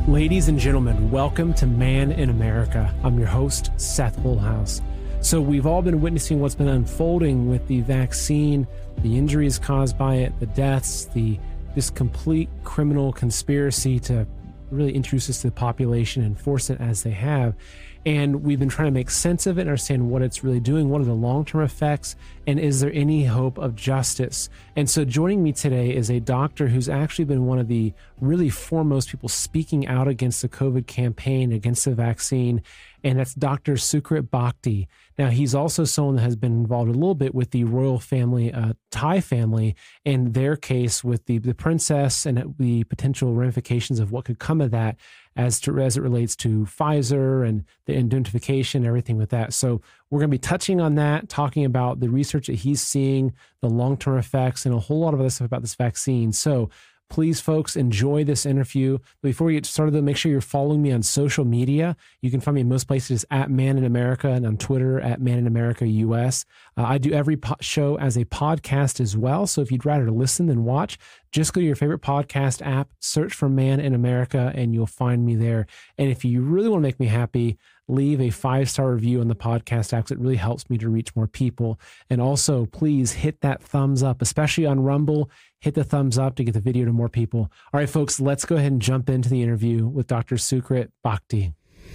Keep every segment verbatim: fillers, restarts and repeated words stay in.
Ladies and gentlemen, welcome to Man in America. I'm your host, Seth Woolhouse. So we've all been witnessing what's been unfolding with the vaccine, the injuries caused by it, the deaths, the this complete criminal conspiracy to really introduce this to the population and force it as they have. And we've been trying to make sense of it and understand what it's really doing, what are the long-term effects, and is there any hope of justice? And so joining me today is a doctor who's actually been one of the really foremost people speaking out against the COVID campaign, against the vaccine, and that's Doctor Sucrit Bhakdi. Now, he's also someone that has been involved a little bit with the royal family, uh, Thai family, and their case with the, the princess and the potential ramifications of what could come of that as to as it relates to Pfizer and the identification, everything with that. So we're going to be touching on that, talking about the research that he's seeing, the long-term effects, and a whole lot of other stuff about this vaccine. So please, folks, enjoy this interview. Before we get started, though, make sure you're following me on social media. You can find me in most places at Man in America and on Twitter at Man in America U S. Uh, I do every po- show as a podcast as well. So if you'd rather listen than watch, just go to your favorite podcast app, search for Man in America, and you'll find me there. And if you really want to make me happy, leave a five-star review on the podcast app. It really helps me to reach more people. And also, please hit that thumbs up, especially on Rumble. Hit the thumbs up to get the video to more people. All right, folks, let's go ahead and jump into the interview with Doctor Sucrit Bhakdi.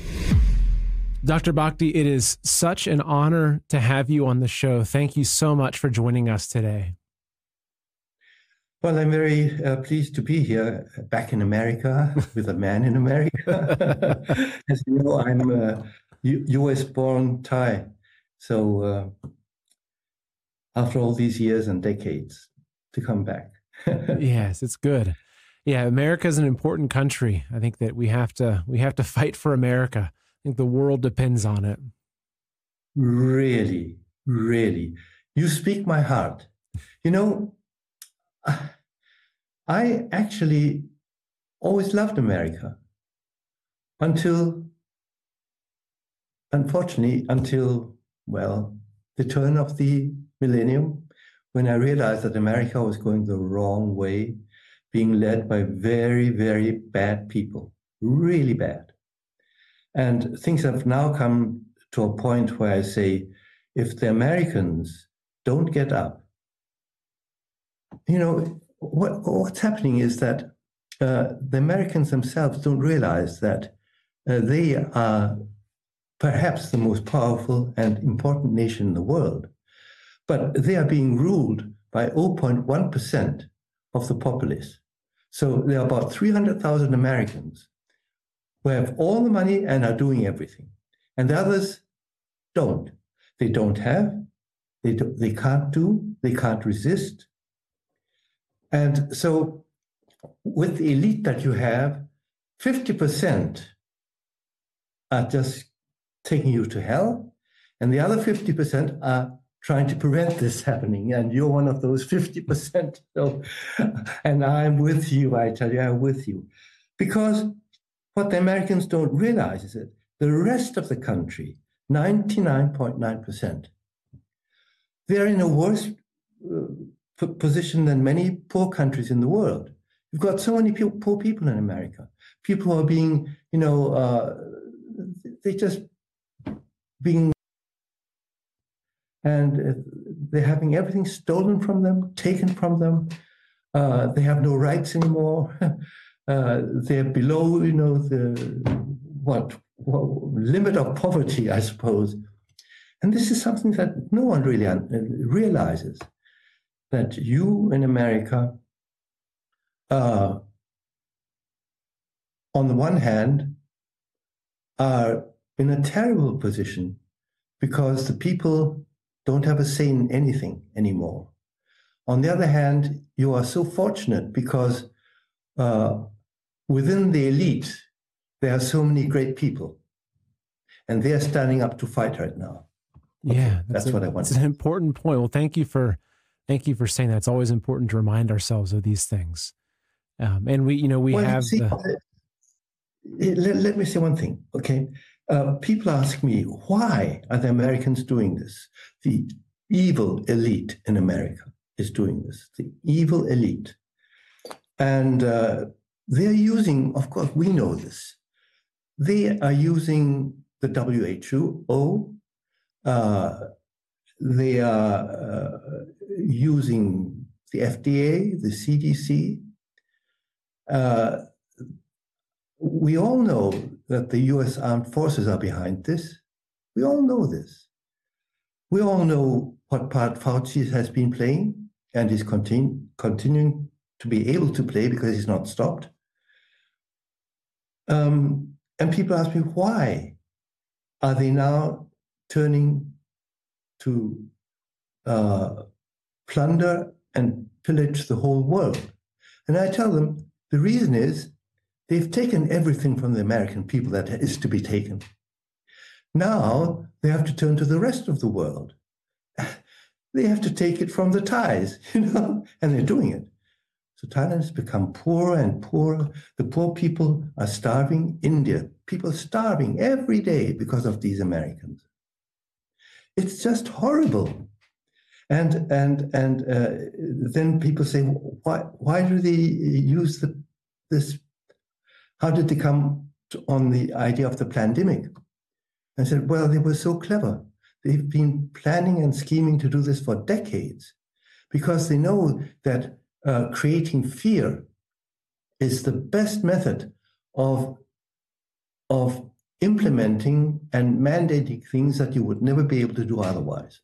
Doctor Bhakdi, it is such an honor to have you on the show. Thank you so much for joining us today. Well, I'm very uh, pleased to be here back in America with a man in America. As you know, I'm a U S-born Thai. So uh, after all these years and decades, to come back. Yes, it's good. Yeah, America is an important country. I think that we have to we have to fight for America. I think the world depends on it. Really, really. You speak my heart. You know, I actually always loved America until, unfortunately, until, well, the turn of the millennium, when I realized that America was going the wrong way, being led by very, very bad people, really bad. And things have now come to a point where I say, if the Americans don't get up, you know, what what's happening is that uh, the Americans themselves don't realize that uh, they are perhaps the most powerful and important nation in the world, but they are being ruled by zero point one percent of the populace. So there are about three hundred thousand Americans who have all the money and are doing everything, and the others don't. They don't have, they, do, they can't do, they can't resist. And so with the elite that you have, fifty percent are just taking you to hell, and the other fifty percent are trying to prevent this happening. And you're one of those fifty percent. So, and I'm with you, I tell you, I'm with you. Because what the Americans don't realize is that the rest of the country, ninety-nine point nine percent, they're in a worse uh, position than many poor countries in the world. You've got so many people, poor people in America. People who are being, you know, uh, they just being, and they're having everything stolen from them, taken from them. Uh, they have no rights anymore. uh, they're below, you know, the what, what limit of poverty, I suppose. And this is something that no one really realizes. That you in America, uh, on the one hand, are in a terrible position because the people don't have a say in anything anymore. On the other hand, you are so fortunate because uh, within the elite, there are so many great people, and they are standing up to fight right now. Okay, yeah, that's, that's a, what I want. It's an important point. Well, thank you for Thank you for saying that. It's always important to remind ourselves of these things. Um, and we, you know, we well, have see, the... let, let me say one thing, okay? Uh, people ask me, why are the Americans doing this? The evil elite in America is doing this, the evil elite. And uh, they're using, of course, we know this. They are using the W H O. Uh, they are uh, using the F D A, the C D C. Uh, we all know that the U S Armed Forces are behind this. We all know this. We all know what part Fauci has been playing and is continu- continuing to be able to play because he's not stopped. Um, and people ask me, why are they now turning to uh, plunder and pillage the whole world? And I tell them, the reason is they've taken everything from the American people that is to be taken. Now they have to turn to the rest of the world. They have to take it from the Thais, you know, and they're doing it. So Thailand has become poorer and poorer. The poor people are starving. India, people are starving every day because of these Americans. It's just horrible. And and and uh, then people say, why why do they use the this? How did they come to, on the idea of the pandemic? I said, well, they were so clever. They've been planning and scheming to do this for decades because they know that uh, creating fear is the best method of, of implementing and mandating things that you would never be able to do otherwise.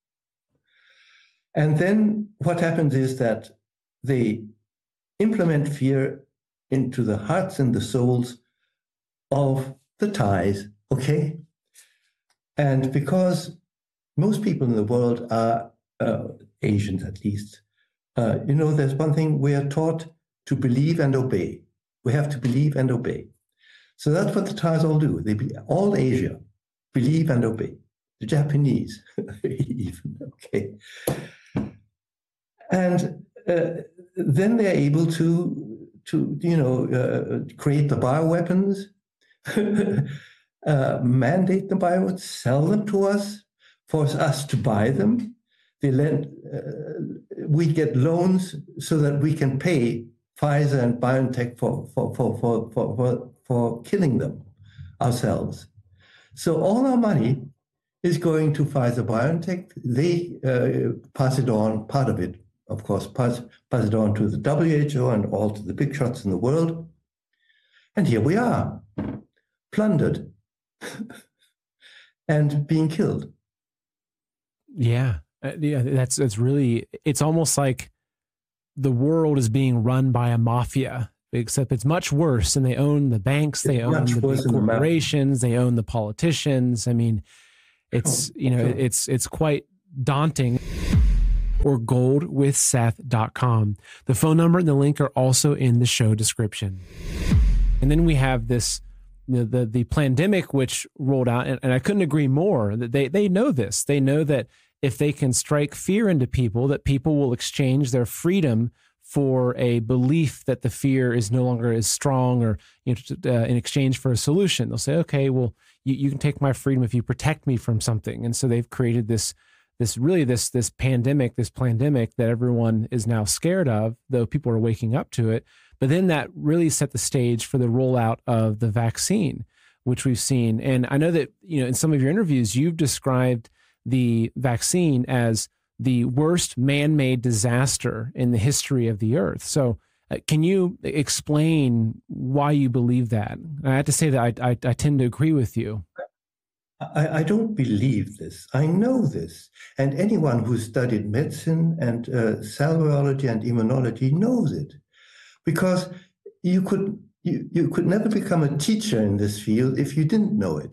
And then what happens is that they implement fear into the hearts and the souls of the Thais, okay? And because most people in the world are uh, Asians, at least, uh, you know, there's one thing we are taught to believe and obey. We have to believe and obey. So that's what the Thais all do. They be, all Asia believe and obey. The Japanese, even, okay. And uh, then they're able to, to you know, uh, create the bioweapons, uh, mandate the bioweapons, sell them to us, force us to buy them. They lend, uh, we get loans so that we can pay Pfizer and BioNTech for, for, for, for, for, for, for killing them ourselves. So all our money is going to Pfizer BioNTech. They uh, pass it on, part of it, of course, pass, pass it on to the W H O and all to the big shots in the world. And here we are, plundered and being killed. Yeah, uh, yeah, that's that's really, it's almost like the world is being run by a mafia, except it's much worse. And they own the banks, they it's own the big corporations, they own the politicians. I mean, it's, you know, it's it's quite daunting. Or gold with seth dot com. The phone number and the link are also in the show description. And then we have this, the the, the pandemic, which rolled out, and, and I couldn't agree more. That they they know this. They know that if they can strike fear into people, that people will exchange their freedom for a belief that the fear is no longer as strong, or you know, uh, in exchange for a solution. They'll say, okay, well, you, you can take my freedom if you protect me from something. And so they've created this This really this this pandemic, this pandemic that everyone is now scared of, though people are waking up to it. But then that really set the stage for the rollout of the vaccine, which we've seen. And I know that, you know, in some of your interviews, you've described the vaccine as the worst man-made disaster in the history of the earth. So uh, can you explain why you believe that? And I have to say that I, I, I tend to agree with you. I, I don't believe this. I know this. And anyone who studied medicine and uh, cell biology and immunology knows it. Because you could you, you could never become a teacher in this field if you didn't know it.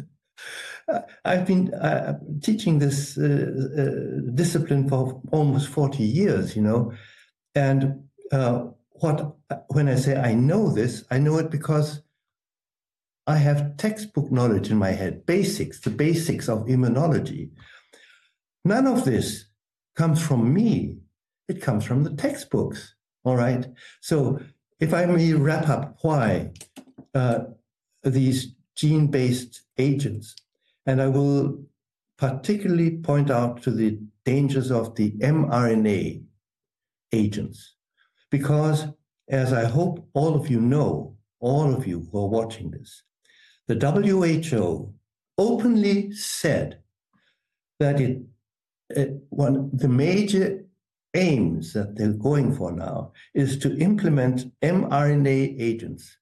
I've been uh, teaching this uh, uh, discipline for almost forty years, you know. And uh, what when I say I know this, I know it because I have textbook knowledge in my head, basics, the basics of immunology. None of this comes from me. It comes from the textbooks, all right? So if I may wrap up why uh, these gene-based agents, and I will particularly point out to the dangers of the mRNA agents, because as I hope all of you know, all of you who are watching this, the W H O openly said that it, it one the major aims that they're going for now is to implement mRNA agents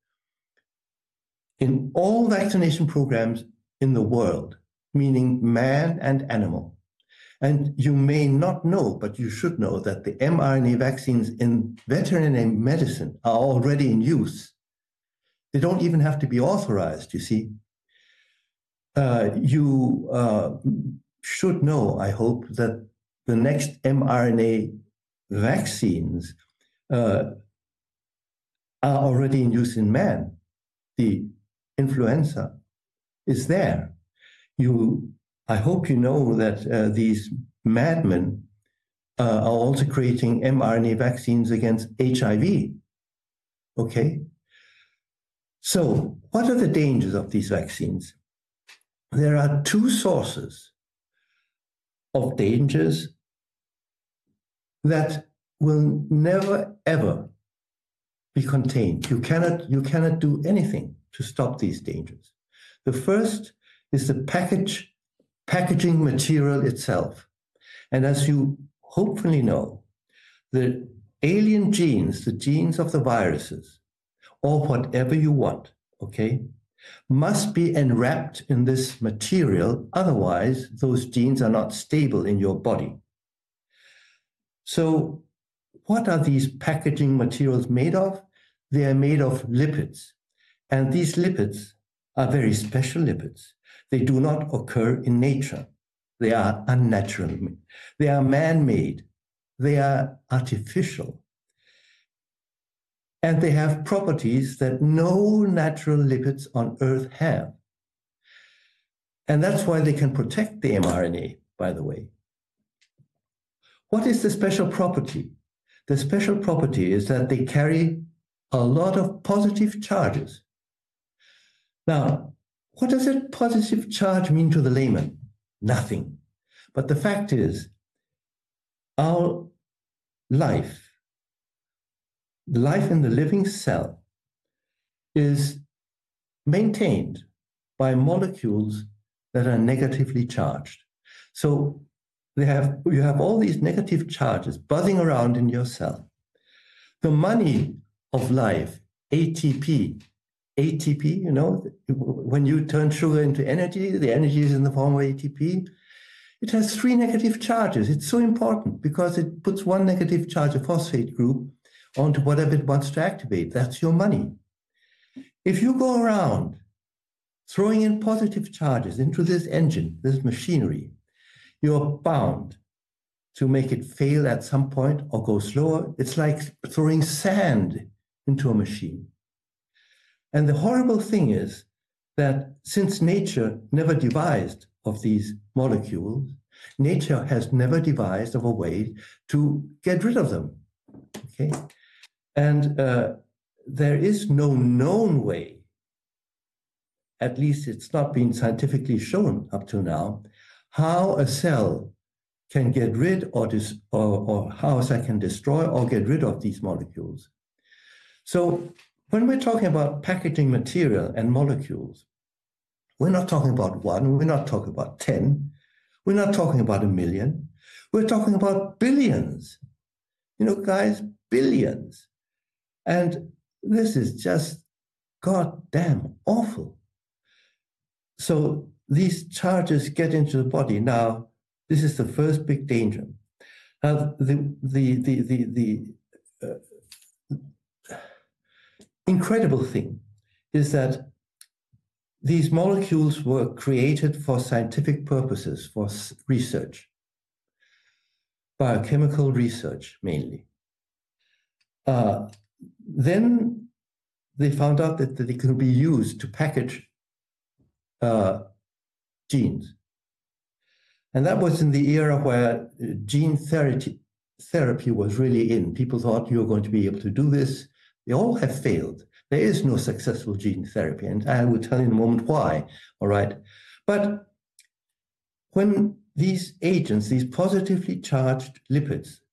in all vaccination programs in the world, meaning man and animal. And you may not know, but you should know that the mRNA vaccines in veterinary medicine are already in use. They don't even have to be authorized, you see. Uh, you uh, should know, I hope, that the next mRNA vaccines uh, are already in use in man. The influenza is there. You, I hope you know that uh, these madmen uh, are also creating mRNA vaccines against H I V. Okay? So, what are the dangers of these vaccines? There are two sources of dangers that will never, ever be contained. You cannot, you cannot do anything to stop these dangers. The first is the package, packaging material itself. And as you hopefully know, the alien genes, the genes of the viruses, or whatever you want, okay, must be enwrapped in this material. Otherwise, those genes are not stable in your body. So what are these packaging materials made of? They are made of lipids. And these lipids are very special lipids. They do not occur in nature. They are unnatural. They are man-made. They are artificial. And they have properties that no natural lipids on Earth have. And that's why they can protect the mRNA, by the way. What is the special property? The special property is that they carry a lot of positive charges. Now, what does a positive charge mean to the layman? Nothing. But the fact is, our life, life in the living cell, is maintained by molecules that are negatively charged. So they have, you have all these negative charges buzzing around in your cell. The money of life, A T P, A T P, you know, when you turn sugar into energy, the energy is in the form of A T P. It has three negative charges. It's so important because it puts one negative charge, a phosphate group, onto whatever it wants to activate. That's your money. If you go around throwing in positive charges into this engine, this machinery, you're bound to make it fail at some point or go slower. It's like throwing sand into a machine. And the horrible thing is that since nature never devised of these molecules, nature has never devised of a way to get rid of them. Okay? And uh, there is no known way, at least it's not been scientifically shown up to now, how a cell can get rid or, dis or, or how a cell can destroy or get rid of these molecules. So when we're talking about packaging material and molecules, we're not talking about one, we're not talking about ten, we're not talking about a million, we're talking about billions. You know, guys, billions. And this is just goddamn awful. So these charges get into the body. Now, this is the first big danger. Now, the, the, the, the, the uh, incredible thing is that these molecules were created for scientific purposes, for research, biochemical research mainly. Uh, then they found out that, that they could be used to package uh, genes. And that was in the era where gene therapy, therapy was really in. People thought you were going to be able to do this. They all have failed. There is no successful gene therapy, and I will tell you in a moment why, all right? But when these agents, these positively charged lipids,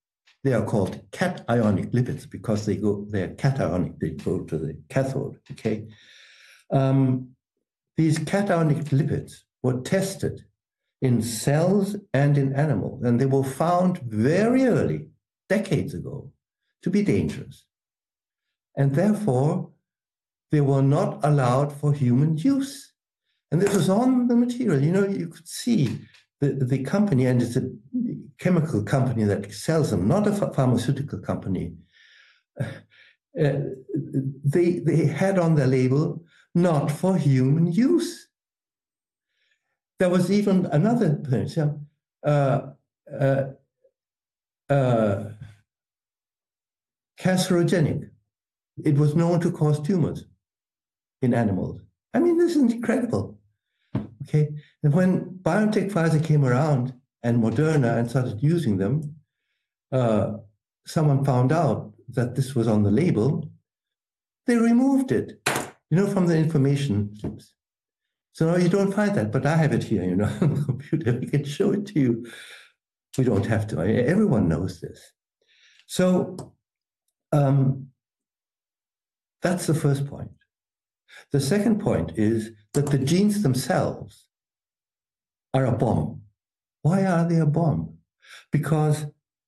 They are called cationic lipids because they go, they're cationic, they go to the cathode, okay? Um, these cationic lipids were tested in cells and in animals, and they were found very early, decades ago, to be dangerous. And therefore, they were not allowed for human use. And this was on the material. You know, you could see the, the company, and it's a chemical company that sells them, not a pharmaceutical company. Uh, they, they had on their label, not for human use. There was even another thing, uh, uh, uh, carcinogenic. It was known to cause tumors in animals. I mean, this is incredible. Okay, and when BioNTech Pfizer came around and Moderna and started using them, uh, someone found out that this was on the label. They removed it, you know, from the information slips. So now you don't find that, but I have it here, you know, on the computer. We can show it to you. We don't have to. Everyone knows this. So um, that's the first point. The second point is that the genes themselves are a bomb. Why are they a bomb? Because,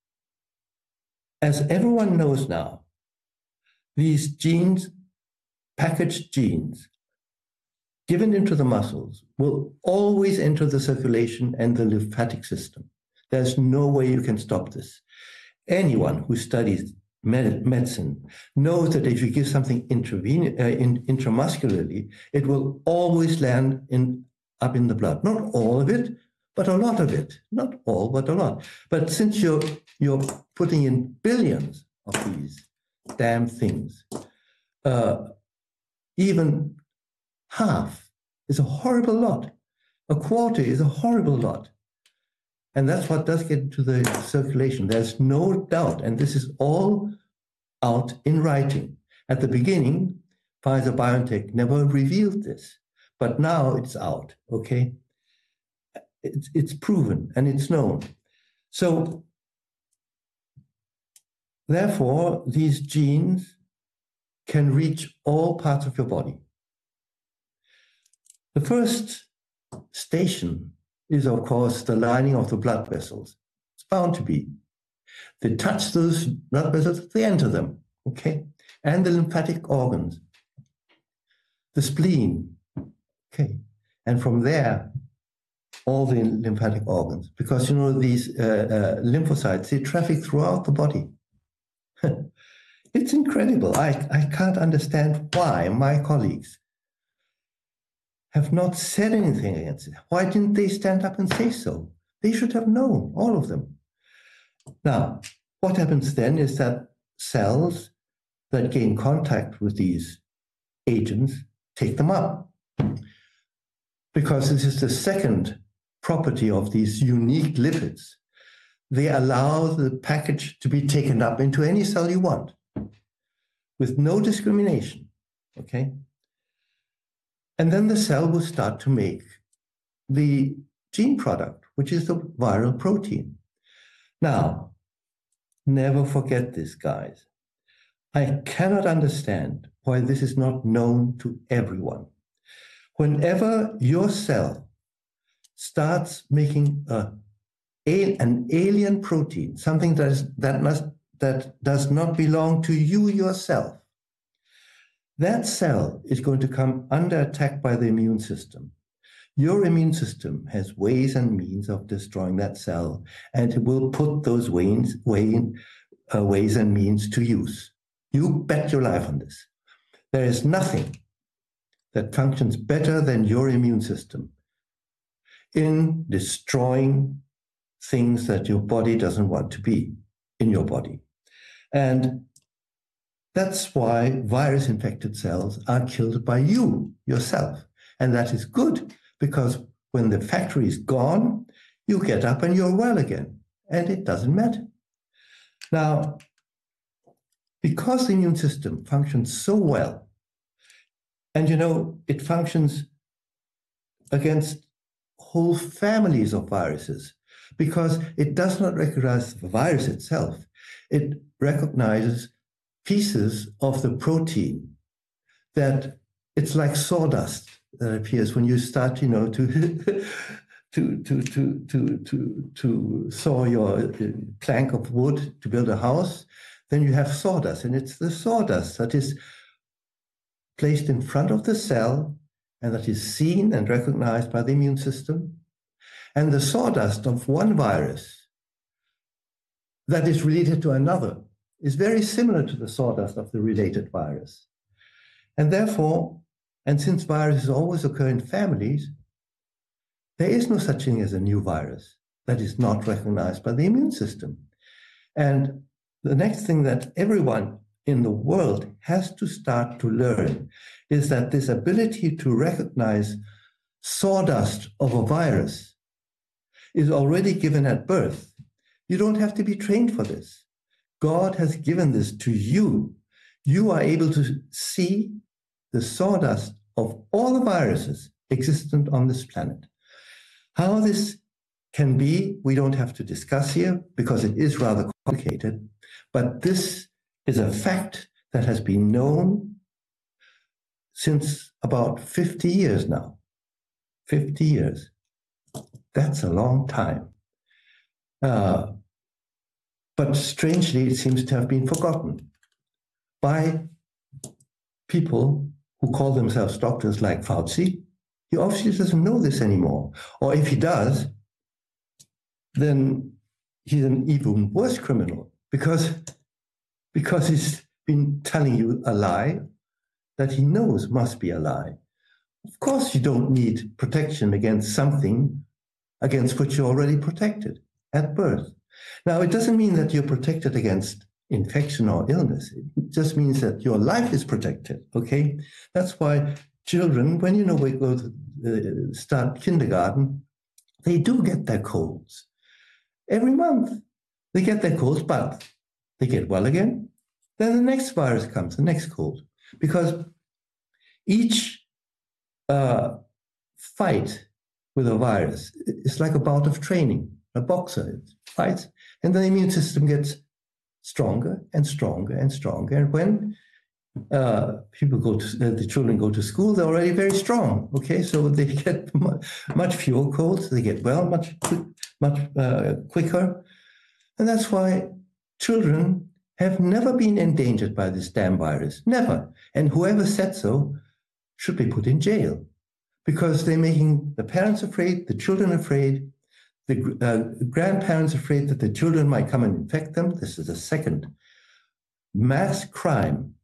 as everyone knows now, these genes, packaged genes, given into the muscles, will always enter the circulation and the lymphatic system. There's no way you can stop this. Anyone who studies med medicine knows that if you give something intravene uh, in, intramuscularly, it will always land in, up in the blood. Not all of it, but a lot of it. Not all, but a lot. But since you're, you're putting in billions of these damn things, uh, even half is a horrible lot. A quarter is a horrible lot. And that's what does get into the circulation. There's no doubt, and this is all out in writing. At the beginning, Pfizer-BioNTech never revealed this, but now it's out, okay? It's, it's proven and it's known. So, therefore, these genes can reach all parts of your body. The first station is, of course, the lining of the blood vessels. It's bound to be. They touch those blood vessels, they enter them, okay? And the lymphatic organs, the spleen, okay? And from there, all the lymphatic organs, because, you know, these uh, uh, lymphocytes, they traffic throughout the body. It's incredible. I, I can't understand why my colleagues have not said anything against it. Why didn't they stand up and say so? They should have known, all of them. Now, what happens then is that cells that gain contact with these agents take them up. Because this is the second property of these unique lipids. They allow the package to be taken up into any cell you want, with no discrimination, okay? And then the cell will start to make the gene product, which is the viral protein. Now, never forget this, guys. I cannot understand why this is not known to everyone. Whenever your cell starts making a, a, an alien protein, something that, is, that, must, that does not belong to you yourself, that cell is going to come under attack by the immune system. Your immune system has ways and means of destroying that cell, and it will put those ways, way, uh, ways and means to use. You bet your life on this. There is nothing that functions better than your immune system in destroying things that your body doesn't want to be in your body. And that's why virus-infected cells are killed by you, yourself. And that is good, because when the factory is gone, you get up and you're well again, and it doesn't matter. Now, because the immune system functions so well, and you know, it functions against whole families of viruses, because it does not recognize the virus itself. it recognizes pieces of the protein that it's like sawdust that appears when you start, you know, to to to to to to to saw your plank of wood to build a house. Then you have sawdust, and it's the sawdust that is placed in front of the cell and that is seen and recognized by the immune system. And the sawdust of one virus that is related to another is very similar to the sawdust of the related virus. And therefore, and since viruses always occur in families, there is no such thing as a new virus that is not recognized by the immune system. And the next thing that everyone in the world has to start to learn is that this ability to recognize sawdust of a virus is already given at birth. You don't have to be trained for this. God has given this to you. You are able to see the sawdust of all the viruses existent on this planet. How this can be, we don't have to discuss here because it is rather complicated, but this is a fact that has been known since about fifty years now. fifty years. That's a long time. Uh, but strangely, it seems to have been forgotten by people who call themselves doctors like Fauci. He obviously doesn't know this anymore. Or if he does, then he's an even worse criminal because, because he's been telling you a lie that he knows must be a lie. Of course, you don't need protection against something against which you're already protected at birth. Now, it doesn't mean that you're protected against infection or illness. It just means that your life is protected, okay? That's why children, when you know we go to uh, start kindergarten, they do get their colds. Every month they get their colds, but they get well again. Then the next virus comes, the next cold, because each uh, fight with a virus is like a bout of training. A boxer fights, and the immune system gets stronger and stronger and stronger. And when uh, people go to, uh, the children go to school, they're already very strong. Okay, so they get much, much fewer colds. They get well much, much uh, quicker, and that's why children have never been endangered by this damn virus. Never. And whoever said so should be put in jail because they're making the parents afraid, the children afraid. The uh, grandparents afraid that the children might come and infect them. This is a second mass crime.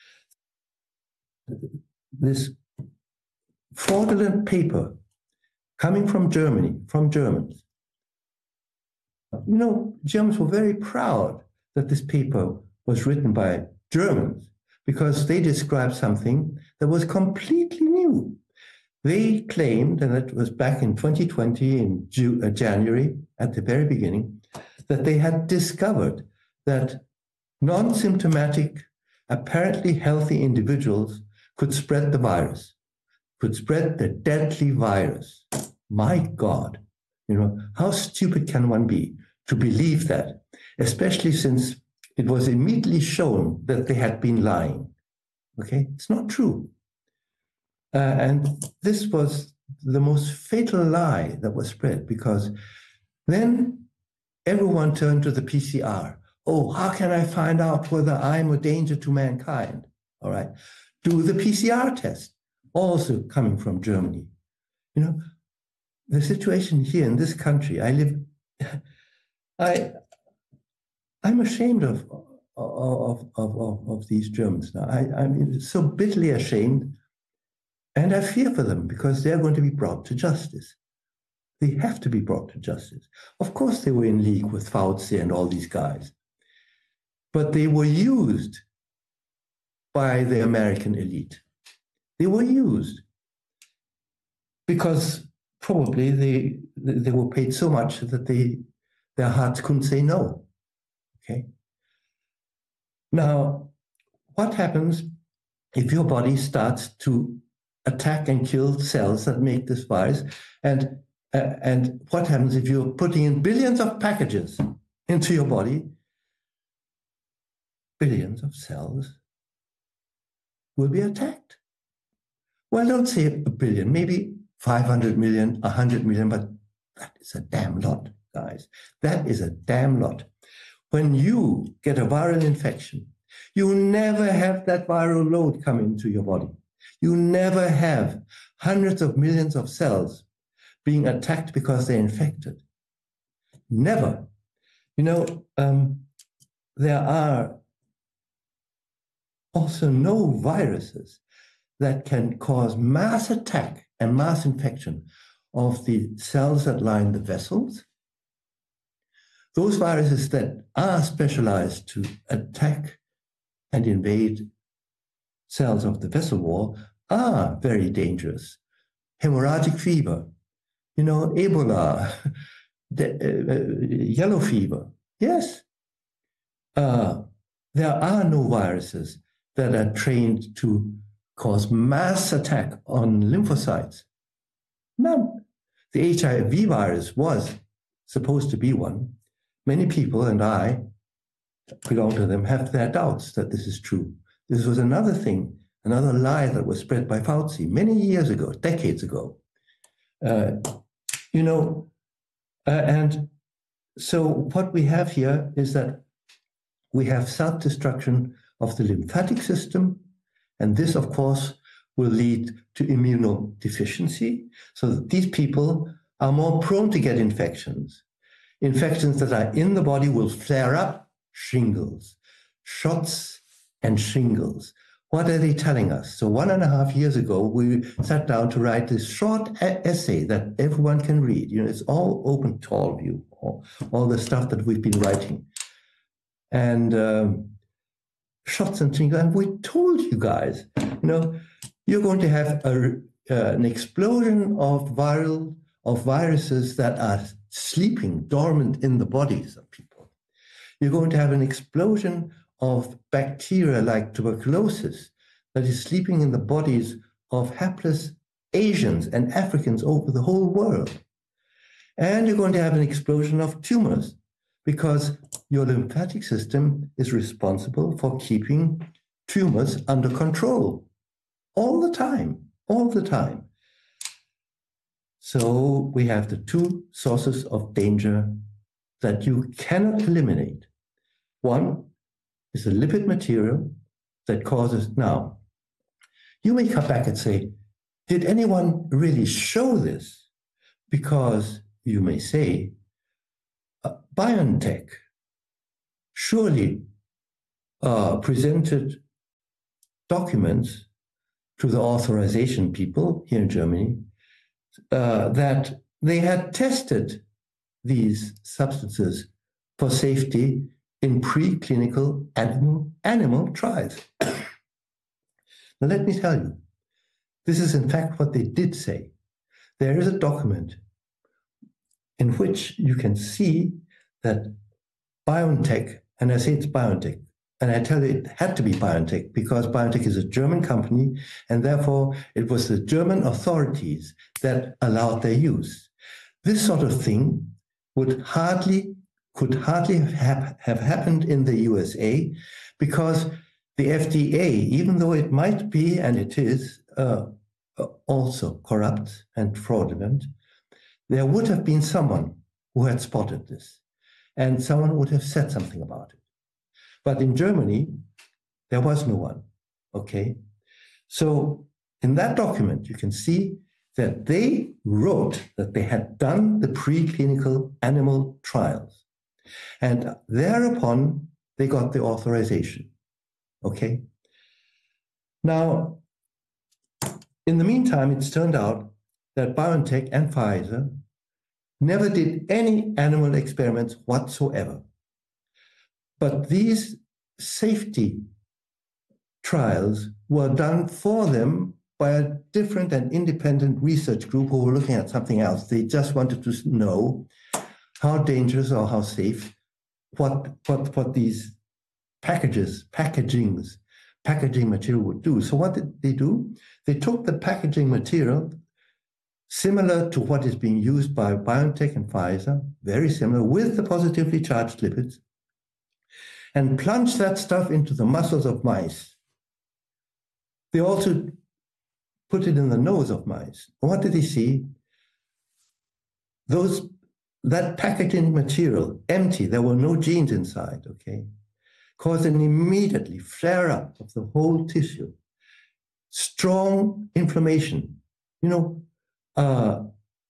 This fraudulent paper coming from Germany, from Germans. You know, Germans were very proud that this paper was written by Germans because they described something that was completely new. They claimed, and it was back in twenty twenty, in June, uh, January, at the very beginning, that they had discovered that non-symptomatic, apparently healthy individuals could spread the virus, could spread the deadly virus. My God, you know, how stupid can one be to believe that, especially since it was immediately shown that they had been lying. Okay, it's not true. Uh, and this was the most fatal lie that was spread because then everyone turned to the P C R. Oh, how can I find out whether I'm a danger to mankind? All right, do the P C R test, also coming from Germany. You know, the situation here in this country, I live, I, I'm ashamed of, of, of, of, of these Germans now. I, I'm so bitterly ashamed. And I fear for them because they're going to be brought to justice. They have to be brought to justice. Of course, they were in league with Fauci and all these guys, but they were used by the American elite. They were used because probably they, they were paid so much that they, their hearts couldn't say no. Okay. Now, what happens if your body starts to attack and kill cells that make this virus? And, uh, and what happens if you're putting in billions of packages into your body billions of cells will be attacked. Well, don't say a billion, maybe five hundred million, one hundred million, but that is a damn lot, guys. That is a damn lot. When you get a viral infection, you never have that viral load come into your body. You never have hundreds of millions of cells being attacked because they're infected. Never. You know, um, there are also no viruses that can cause mass attack and mass infection of the cells that line the vessels. Those viruses that are specialized to attack and invade cells of the vessel wall are very dangerous. Hemorrhagic fever, you know, Ebola, the, uh, uh, yellow fever. Yes. Uh, there are no viruses that are trained to cause mass attack on lymphocytes. None. The H I V virus was supposed to be one. Many people, and I belong to them, have their doubts that this is true. This was another thing, another lie that was spread by Fauci many years ago, decades ago. Uh, you know, uh, and so what we have here is that we have self-destruction of the lymphatic system, and this, of course, will lead to immunodeficiency, so that these people are more prone to get infections. Infections that are in the body will flare up. Shingles, shots and shingles. What are they telling us? So one and a half years ago, we sat down to write this short essay that everyone can read. You know, it's all open to all of you, all, all the stuff that we've been writing. And um, shots and shingles. And we told you guys, you know, you're going to have a, uh, an explosion of viral, of viruses that are sleeping dormant in the bodies of people. You're going to have an explosion of bacteria like tuberculosis that is sleeping in the bodies of hapless Asians and Africans over the whole world. And you're going to have an explosion of tumors because your lymphatic system is responsible for keeping tumors under control all the time, all the time. So we have the two sources of danger that you cannot eliminate. One is the lipid material that causes, now, you may come back and say, did anyone really show this? Because you may say, uh, BioNTech surely uh, presented documents to the authorization people here in Germany uh, that they had tested these substances for safety in preclinical animal, animal trials. Now, let me tell you, this is in fact what they did say. There is a document in which you can see that BioNTech, and I say it's BioNTech, and I tell you it had to be BioNTech because BioNTech is a German company, and therefore it was the German authorities that allowed their use. This sort of thing would hardly, could hardly have, have happened in the U S A because the F D A, even though it might be, and it is, uh, also corrupt and fraudulent, there would have been someone who had spotted this, and someone would have said something about it. But in Germany, there was no one, okay? So in that document, you can see that they wrote that they had done the preclinical animal trials. And thereupon, they got the authorization, okay? Now, in the meantime, it's turned out that BioNTech and Pfizer never did any animal experiments whatsoever. But these safety trials were done for them by a different and independent research group who were looking at something else. They just wanted to know how dangerous or how safe, what, what, what these packages, packagings, packaging material would do. So what did they do? They took the packaging material similar to what is being used by BioNTech and Pfizer, very similar, with the positively charged lipids, and plunged that stuff into the muscles of mice. They also put it in the nose of mice. What did he see? Those, that packaging material, empty, there were no genes inside, okay, caused an immediately flare up of the whole tissue. Strong inflammation. You know, uh,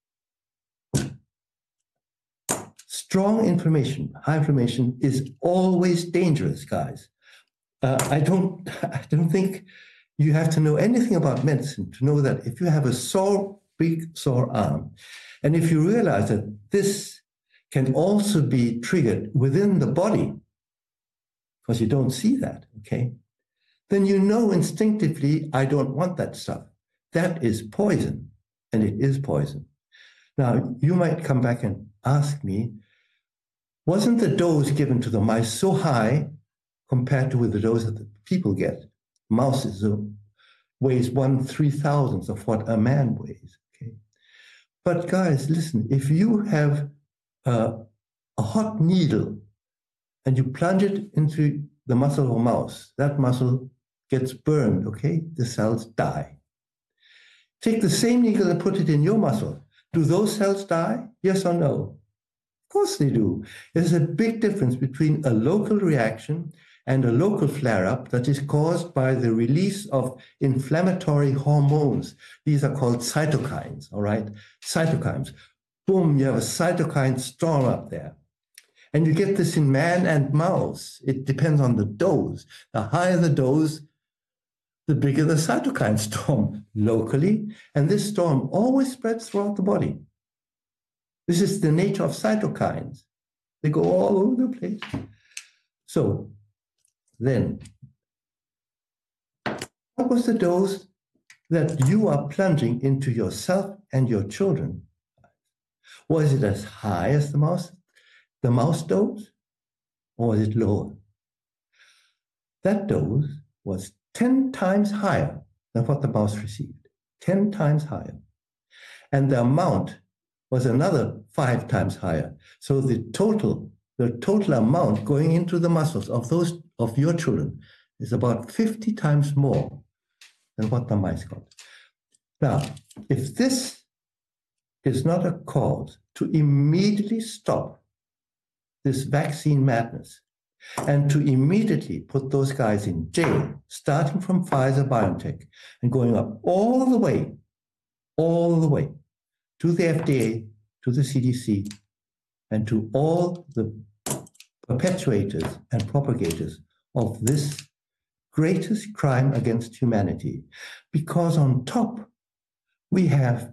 strong inflammation, high inflammation is always dangerous, guys. Uh, I don't, I don't think you have to know anything about medicine to know that if you have a sore, big sore arm, and if you realize that this can also be triggered within the body, because you don't see that, okay, then you know instinctively, I don't want that stuff. That is poison, and it is poison. Now, you might come back and ask me, wasn't the dose given to the mice so high compared to with the dose that the people get? Mouses weighs one three thousandth of what a man weighs. Okay, but guys, listen. If you have uh, a hot needle and you plunge it into the muscle of a mouse, that muscle gets burned. Okay, the cells die. Take the same needle and put it in your muscle. Do those cells die? Yes or no? Of course they do. There's a big difference between a local reaction and a local flare-up that is caused by the release of inflammatory hormones. These are called cytokines, all right? Cytokines. Boom, you have a cytokine storm up there. And you get this in man and mouse. It depends on the dose. The higher the dose, the bigger the cytokine storm locally. And this storm always spreads throughout the body. This is the nature of cytokines. They go all over the place. So, then, what was the dose that you are plunging into yourself and your children? Was it as high as the mouse, the mouse dose, or was it lower? That dose was ten times higher than what the mouse received, ten times higher. And the amount was another five times higher. So the total, the total amount going into the muscles of those of your children is about fifty times more than what the mice got. Now, if this is not a cause to immediately stop this vaccine madness and to immediately put those guys in jail, starting from Pfizer BioNTech and going up all the way, all the way to the F D A, to the C D C, and to all the perpetuators and propagators of this greatest crime against humanity. Because on top, we have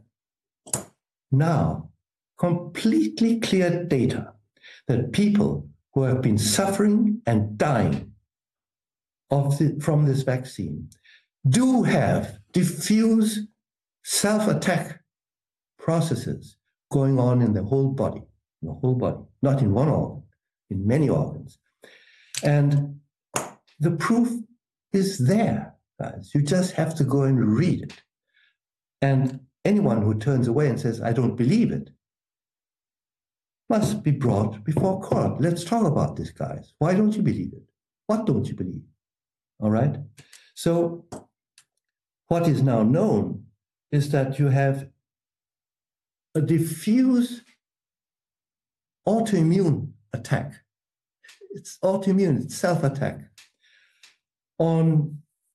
now completely clear data that people who have been suffering and dying of the, from this vaccine do have diffuse self-attack processes going on in the whole body, in the whole body, not in one organ, in many organs. And the proof is there, guys. You just have to go and read it. And anyone who turns away and says, I don't believe it, must be brought before court. Let's talk about this, guys. Why don't you believe it? What don't you believe? All right? So what is now known is that you have a diffuse autoimmune attack. It's autoimmune, it's self-attack on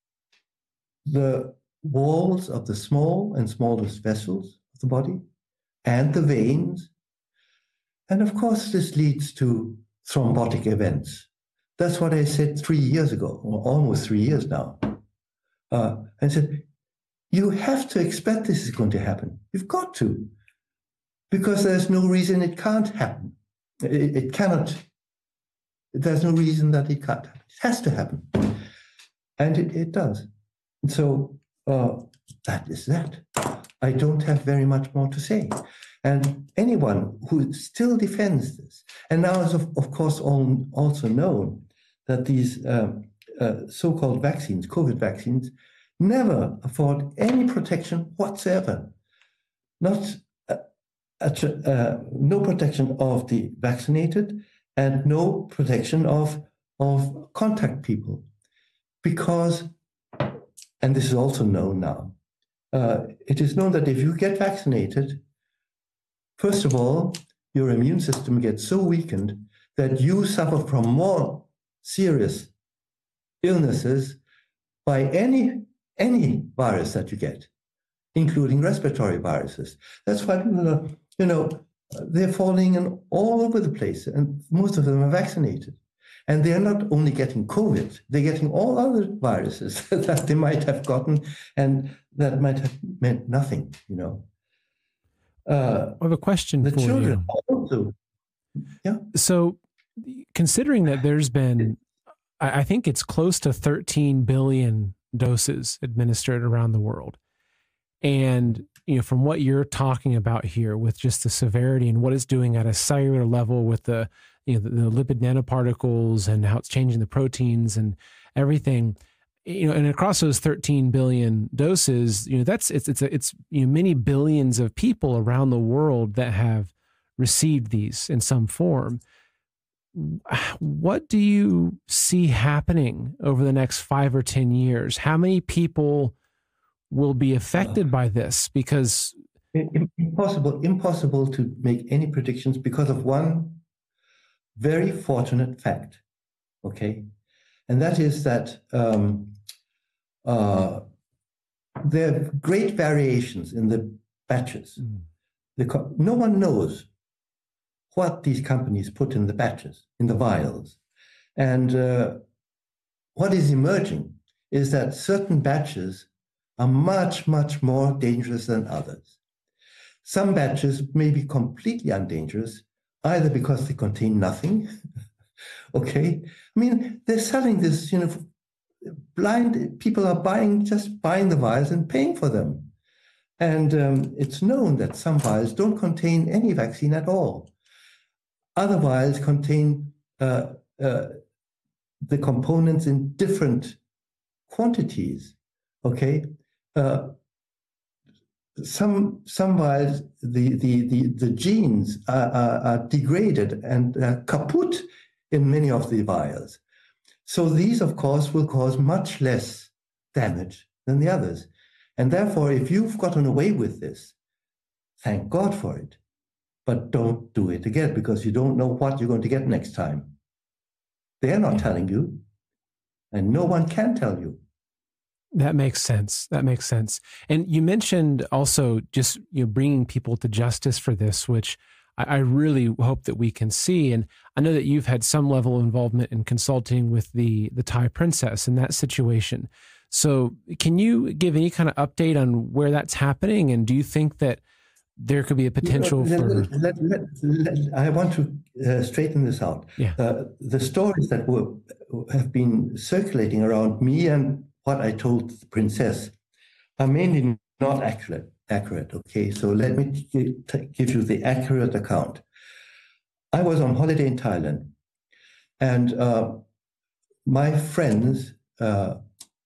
the walls of the small and smallest vessels of the body and the veins. And of course, this leads to thrombotic events. That's what I said three years ago, or almost three years now. Uh, I said, you have to expect this is going to happen. You've got to, because there's no reason it can't happen. It, it cannot. There's no reason that it can't happen. It has to happen. And it, it does. And so uh, that is that. I don't have very much more to say. And anyone who still defends this, and now is of, of course all, also known that these uh, uh, so-called vaccines, COVID vaccines, never afford any protection whatsoever. Not uh, uh, no protection of the vaccinated and no protection of of contact people. Because, and this is also known now, uh, it is known that if you get vaccinated, first of all, your immune system gets so weakened that you suffer from more serious illnesses by any, any virus that you get, including respiratory viruses. That's why people are, you know, they're falling in all over the place, and most of them are vaccinated. And they're not only getting COVID, they're getting all other viruses that they might have gotten and that might have meant nothing, you know. Uh, I have a question the for children you. Also, yeah. So considering that there's been, I think it's close to thirteen billion doses administered around the world. And, you know, from what you're talking about here with just the severity and what it's doing at a cellular level with the, you know, the, the lipid nanoparticles and how it's changing the proteins and everything, you know, and across those thirteen billion doses, you know, that's, it's, it's, a, it's, you know, many billions of people around the world that have received these in some form. What do you see happening over the next five or ten years? How many people will be affected by this? Because impossible, impossible to make any predictions because of one very fortunate fact, okay? And that is that um, uh, there are great variations in the batches. Mm. The, no one knows what these companies put in the batches, in the vials. And uh, what is emerging is that certain batches are much, much more dangerous than others. Some batches may be completely undangerous, either because they contain nothing, okay? I mean, they're selling this, you know, blind, people are buying, just buying the vials and paying for them. And um, it's known that some vials don't contain any vaccine at all. Other vials contain uh, uh, the components in different quantities, okay? Uh, some some vials, the, the, the, the genes are, are, are degraded and uh, kaput in many of the vials. So these, of course, will cause much less damage than the others. And therefore, if you've gotten away with this, thank God for it. But don't do it again, because you don't know what you're going to get next time. They're not telling you, and no one can tell you. That makes sense. That makes sense. And you mentioned also just, you know, bringing people to justice for this, which I, I really hope that we can see. And I know that you've had some level of involvement in consulting with the the Thai princess in that situation. So can you give any kind of update on where that's happening? And do you think that there could be a potential you know, for... Let, let, let, let, I want to uh, straighten this out. Yeah. Uh, the stories that were have been circulating around me and what I told the princess are mainly not accurate. Accurate, okay? So let me give you the accurate account. I was on holiday in Thailand, and uh, my friends uh,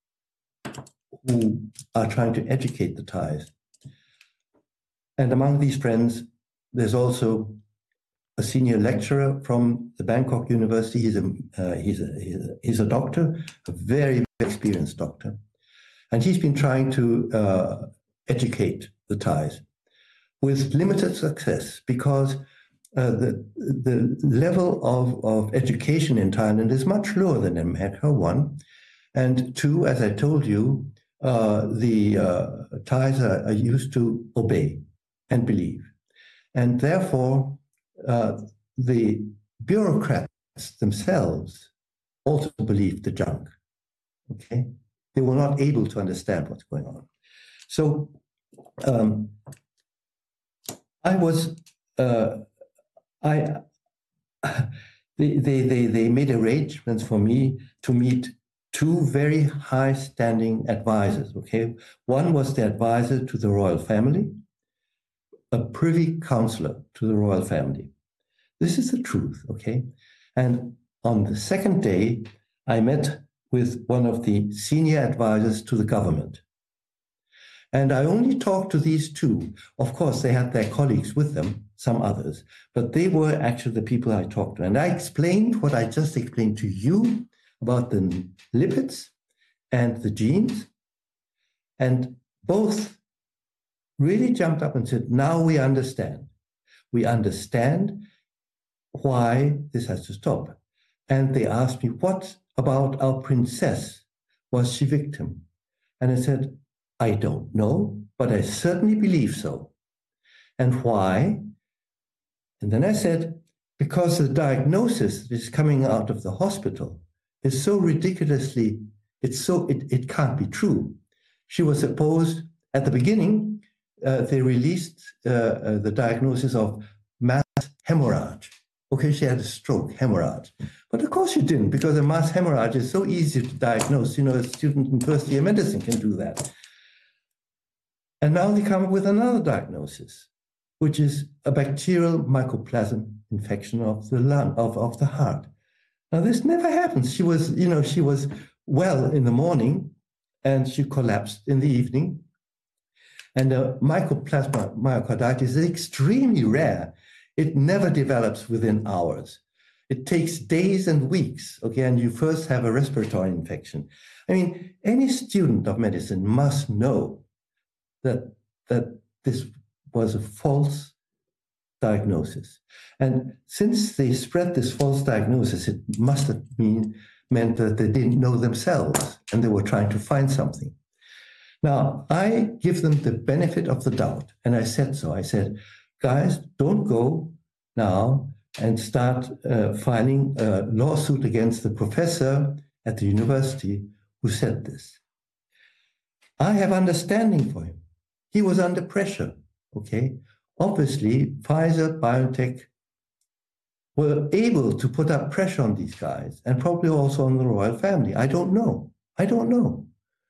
who are trying to educate the Thais, and among these friends, there's also a senior lecturer from the Bangkok University. He's a, uh, he's a, he's a, he's a doctor, a very experienced doctor. And he's been trying to uh, educate the Thais with limited success because uh, the, the level of, of education in Thailand is much lower than in America, one. And two, as I told you, uh, the uh, Thais are, are used to obey and believe. And therefore, uh, the bureaucrats themselves also believe the junk, okay? They were not able to understand what's going on. So um, I was, uh, I, they, they, they, they made arrangements for me to meet two very high-standing advisors, okay? One was the advisor to the royal family, a privy counselor to the royal family. This is the truth, okay? And on the second day, I met with one of the senior advisors to the government. And I only talked to these two. Of course, they had their colleagues with them, some others, but they were actually the people I talked to. And I explained what I just explained to you about the lipids and the genes. And both really jumped up and said, now we understand. We understand why this has to stop. And they asked me, what about our princess? Was she victim? And I said, I don't know, but I certainly believe so. And why? And then I said, because the diagnosis that is coming out of the hospital is so ridiculously, it's so, it, it can't be true. She was supposed, at the beginning, uh, they released uh, uh, the diagnosis of mass hemorrhage. Okay, she had a stroke, hemorrhage. But of course she didn't, because a mass hemorrhage is so easy to diagnose. You know, a student in first year medicine can do that. And now they come up with another diagnosis, which is a bacterial mycoplasma infection of the lung, of, of the heart. Now, this never happens. She was, you know, she was well in the morning and she collapsed in the evening. And the mycoplasma myocarditis is extremely rare. It never develops within hours. It takes days and weeks, okay, and you first have a respiratory infection. I mean, any student of medicine must know that, that this was a false diagnosis. And since they spread this false diagnosis, it must have been, meant that they didn't know themselves and they were trying to find something. Now, I give them the benefit of the doubt, and I said so. I said, guys, don't go now and start uh, filing a lawsuit against the professor at the university who said this. I have understanding for him. He was under pressure, okay? Obviously, Pfizer, BioNTech were able to put up pressure on these guys and probably also on the royal family. I don't know. I don't know.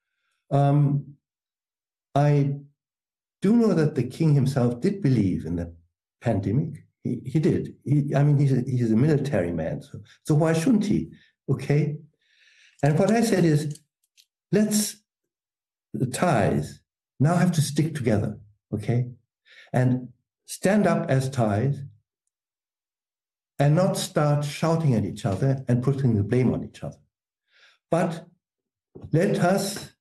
Um, I do know that the king himself did believe in the pandemic. He, he did. He, I mean, he's a, he's a military man, so, so why shouldn't he? Okay? And what I said is, let's, the ties now have to stick together, okay? And stand up as ties and not start shouting at each other and putting the blame on each other. But let us,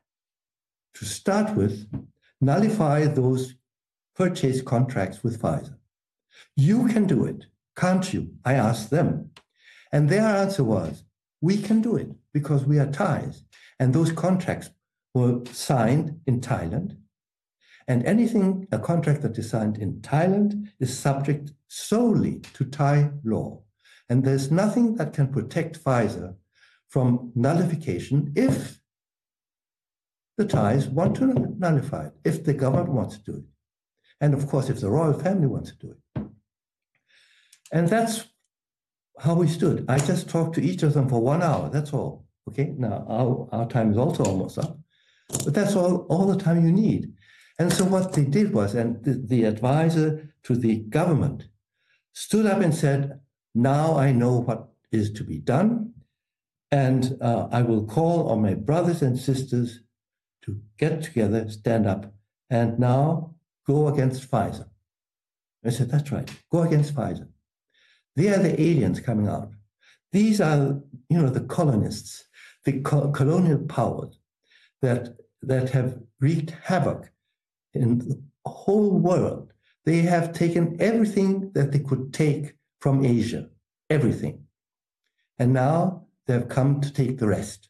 to start with, nullify those purchase contracts with Pfizer. You can do it, can't you? I asked them. And their answer was, we can do it because we are ties. And those contracts were signed in Thailand. And anything, a contract that is signed in Thailand is subject solely to Thai law. And there's nothing that can protect Pfizer from nullification if the Thais want to nullify it, if the government wants to do it. And of course, if the royal family wants to do it. And that's how we stood. I just talked to each of them for one hour, that's all. Okay, now our, our time is also almost up, but that's all, all the time you need. And so what they did was, and the, the advisor to the government stood up and said, now I know what is to be done, and uh, I will call on my brothers and sisters to get together, stand up, and now go against Pfizer. I said, that's right, go against Pfizer. They are the aliens coming out. These are, you know, the colonists, the co- colonial powers that, that have wreaked havoc in the whole world. They have taken everything that they could take from Asia, everything. And now they have come to take the rest.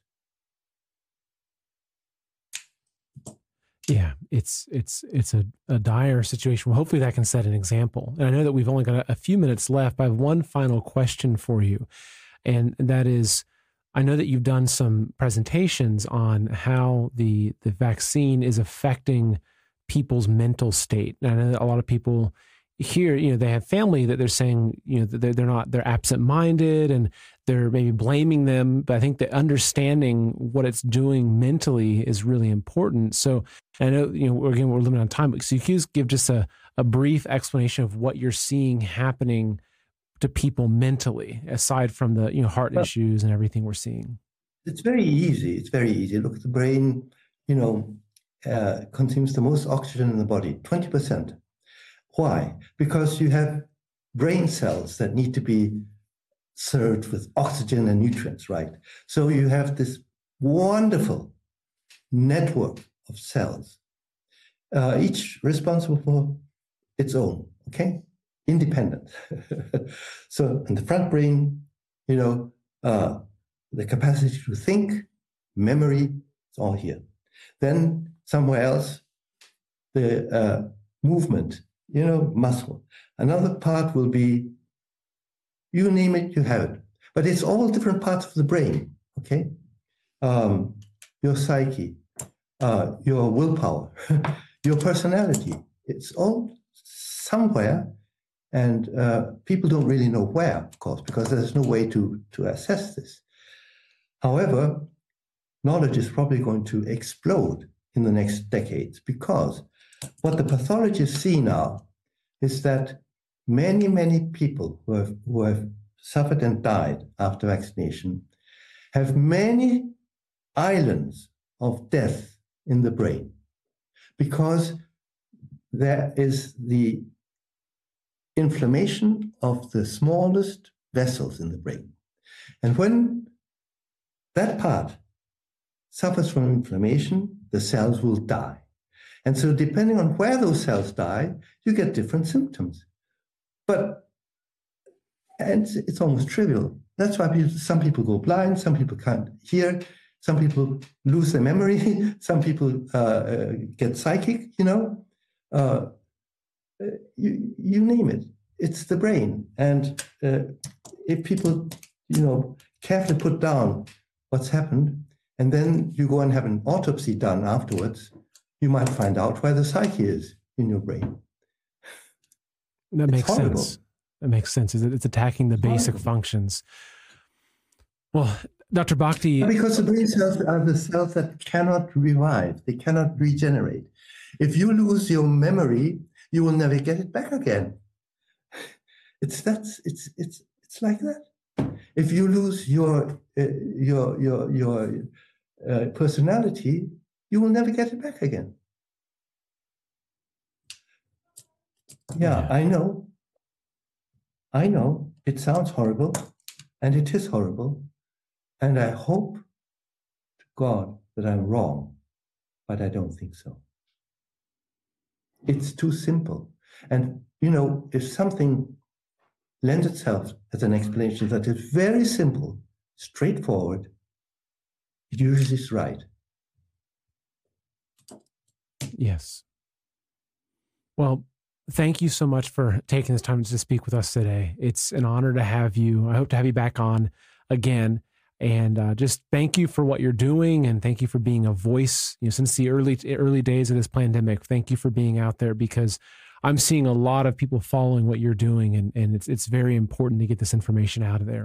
Yeah, it's it's it's a, a dire situation. Well, hopefully that can set an example. And I know that we've only got a, a few minutes left, but I have one final question for you. And that is, I know that you've done some presentations on how the, the vaccine is affecting people's mental state. And I know that a lot of people here, you know, they have family that they're saying, you know, that they're, they're not, they're absent-minded and they're maybe blaming them. But I think that understanding what it's doing mentally is really important. So I know, you know, again, we're limited on time, but so you can just give just a, a brief explanation of what you're seeing happening to people mentally, aside from the, you know, heart well, issues and everything we're seeing. It's very easy. It's very easy. Look, the brain, you know, uh, consumes the most oxygen in the body, twenty percent. Why? Because you have brain cells that need to be served with oxygen and nutrients, right? So you have this wonderful network of cells, uh, each responsible for its own, okay? Independent. So in the front brain, you know, uh, the capacity to think, memory, it's all here. Then somewhere else, the uh, movement, you know, muscle. Another part will be, you name it, you have it. But it's all different parts of the brain, okay? Um, your psyche, uh, your willpower, your personality. It's all somewhere, and uh, people don't really know where, of course, because there's no way to, to assess this. However, knowledge is probably going to explode in the next decades, because what the pathologists see now is that many, many people who have, who have suffered and died after vaccination have many islands of death in the brain, because there is the inflammation of the smallest vessels in the brain. And when that part suffers from inflammation, the cells will die. And so depending on where those cells die, you get different symptoms. But and it's, it's almost trivial. That's why people, some people go blind, some people can't hear, some people lose their memory, some people uh, uh, get psychic, you know. Uh, you, you name it. It's the brain. And uh, if people, you know, carefully put down what's happened, and then you go and have an autopsy done afterwards, you might find out where the psyche is in your brain. That makes sense. That makes sense. Is it's attacking the basic functions. Well, Doctor Bhakdi... Because the brain cells are the cells that cannot revive. They cannot regenerate. If you lose your memory, you will never get it back again. It's that's it's it's it's like that. If you lose your uh, your your your uh, personality, you will never get it back again. Yeah, yeah, I know. I know. It sounds horrible, and it is horrible. And I hope to God that I'm wrong, but I don't think so. It's too simple. And, you know, if something lends itself as an explanation that is very simple, straightforward, it usually is right. Yes. Well, thank you so much for taking this time to speak with us today. It's an honor to have you. I hope to have you back on again. And uh, just thank you for what you're doing, and thank you for being a voice, you know, since the early early days of this pandemic. Thank you for being out there, because I'm seeing a lot of people following what you're doing, and, and it's it's very important to get this information out of there.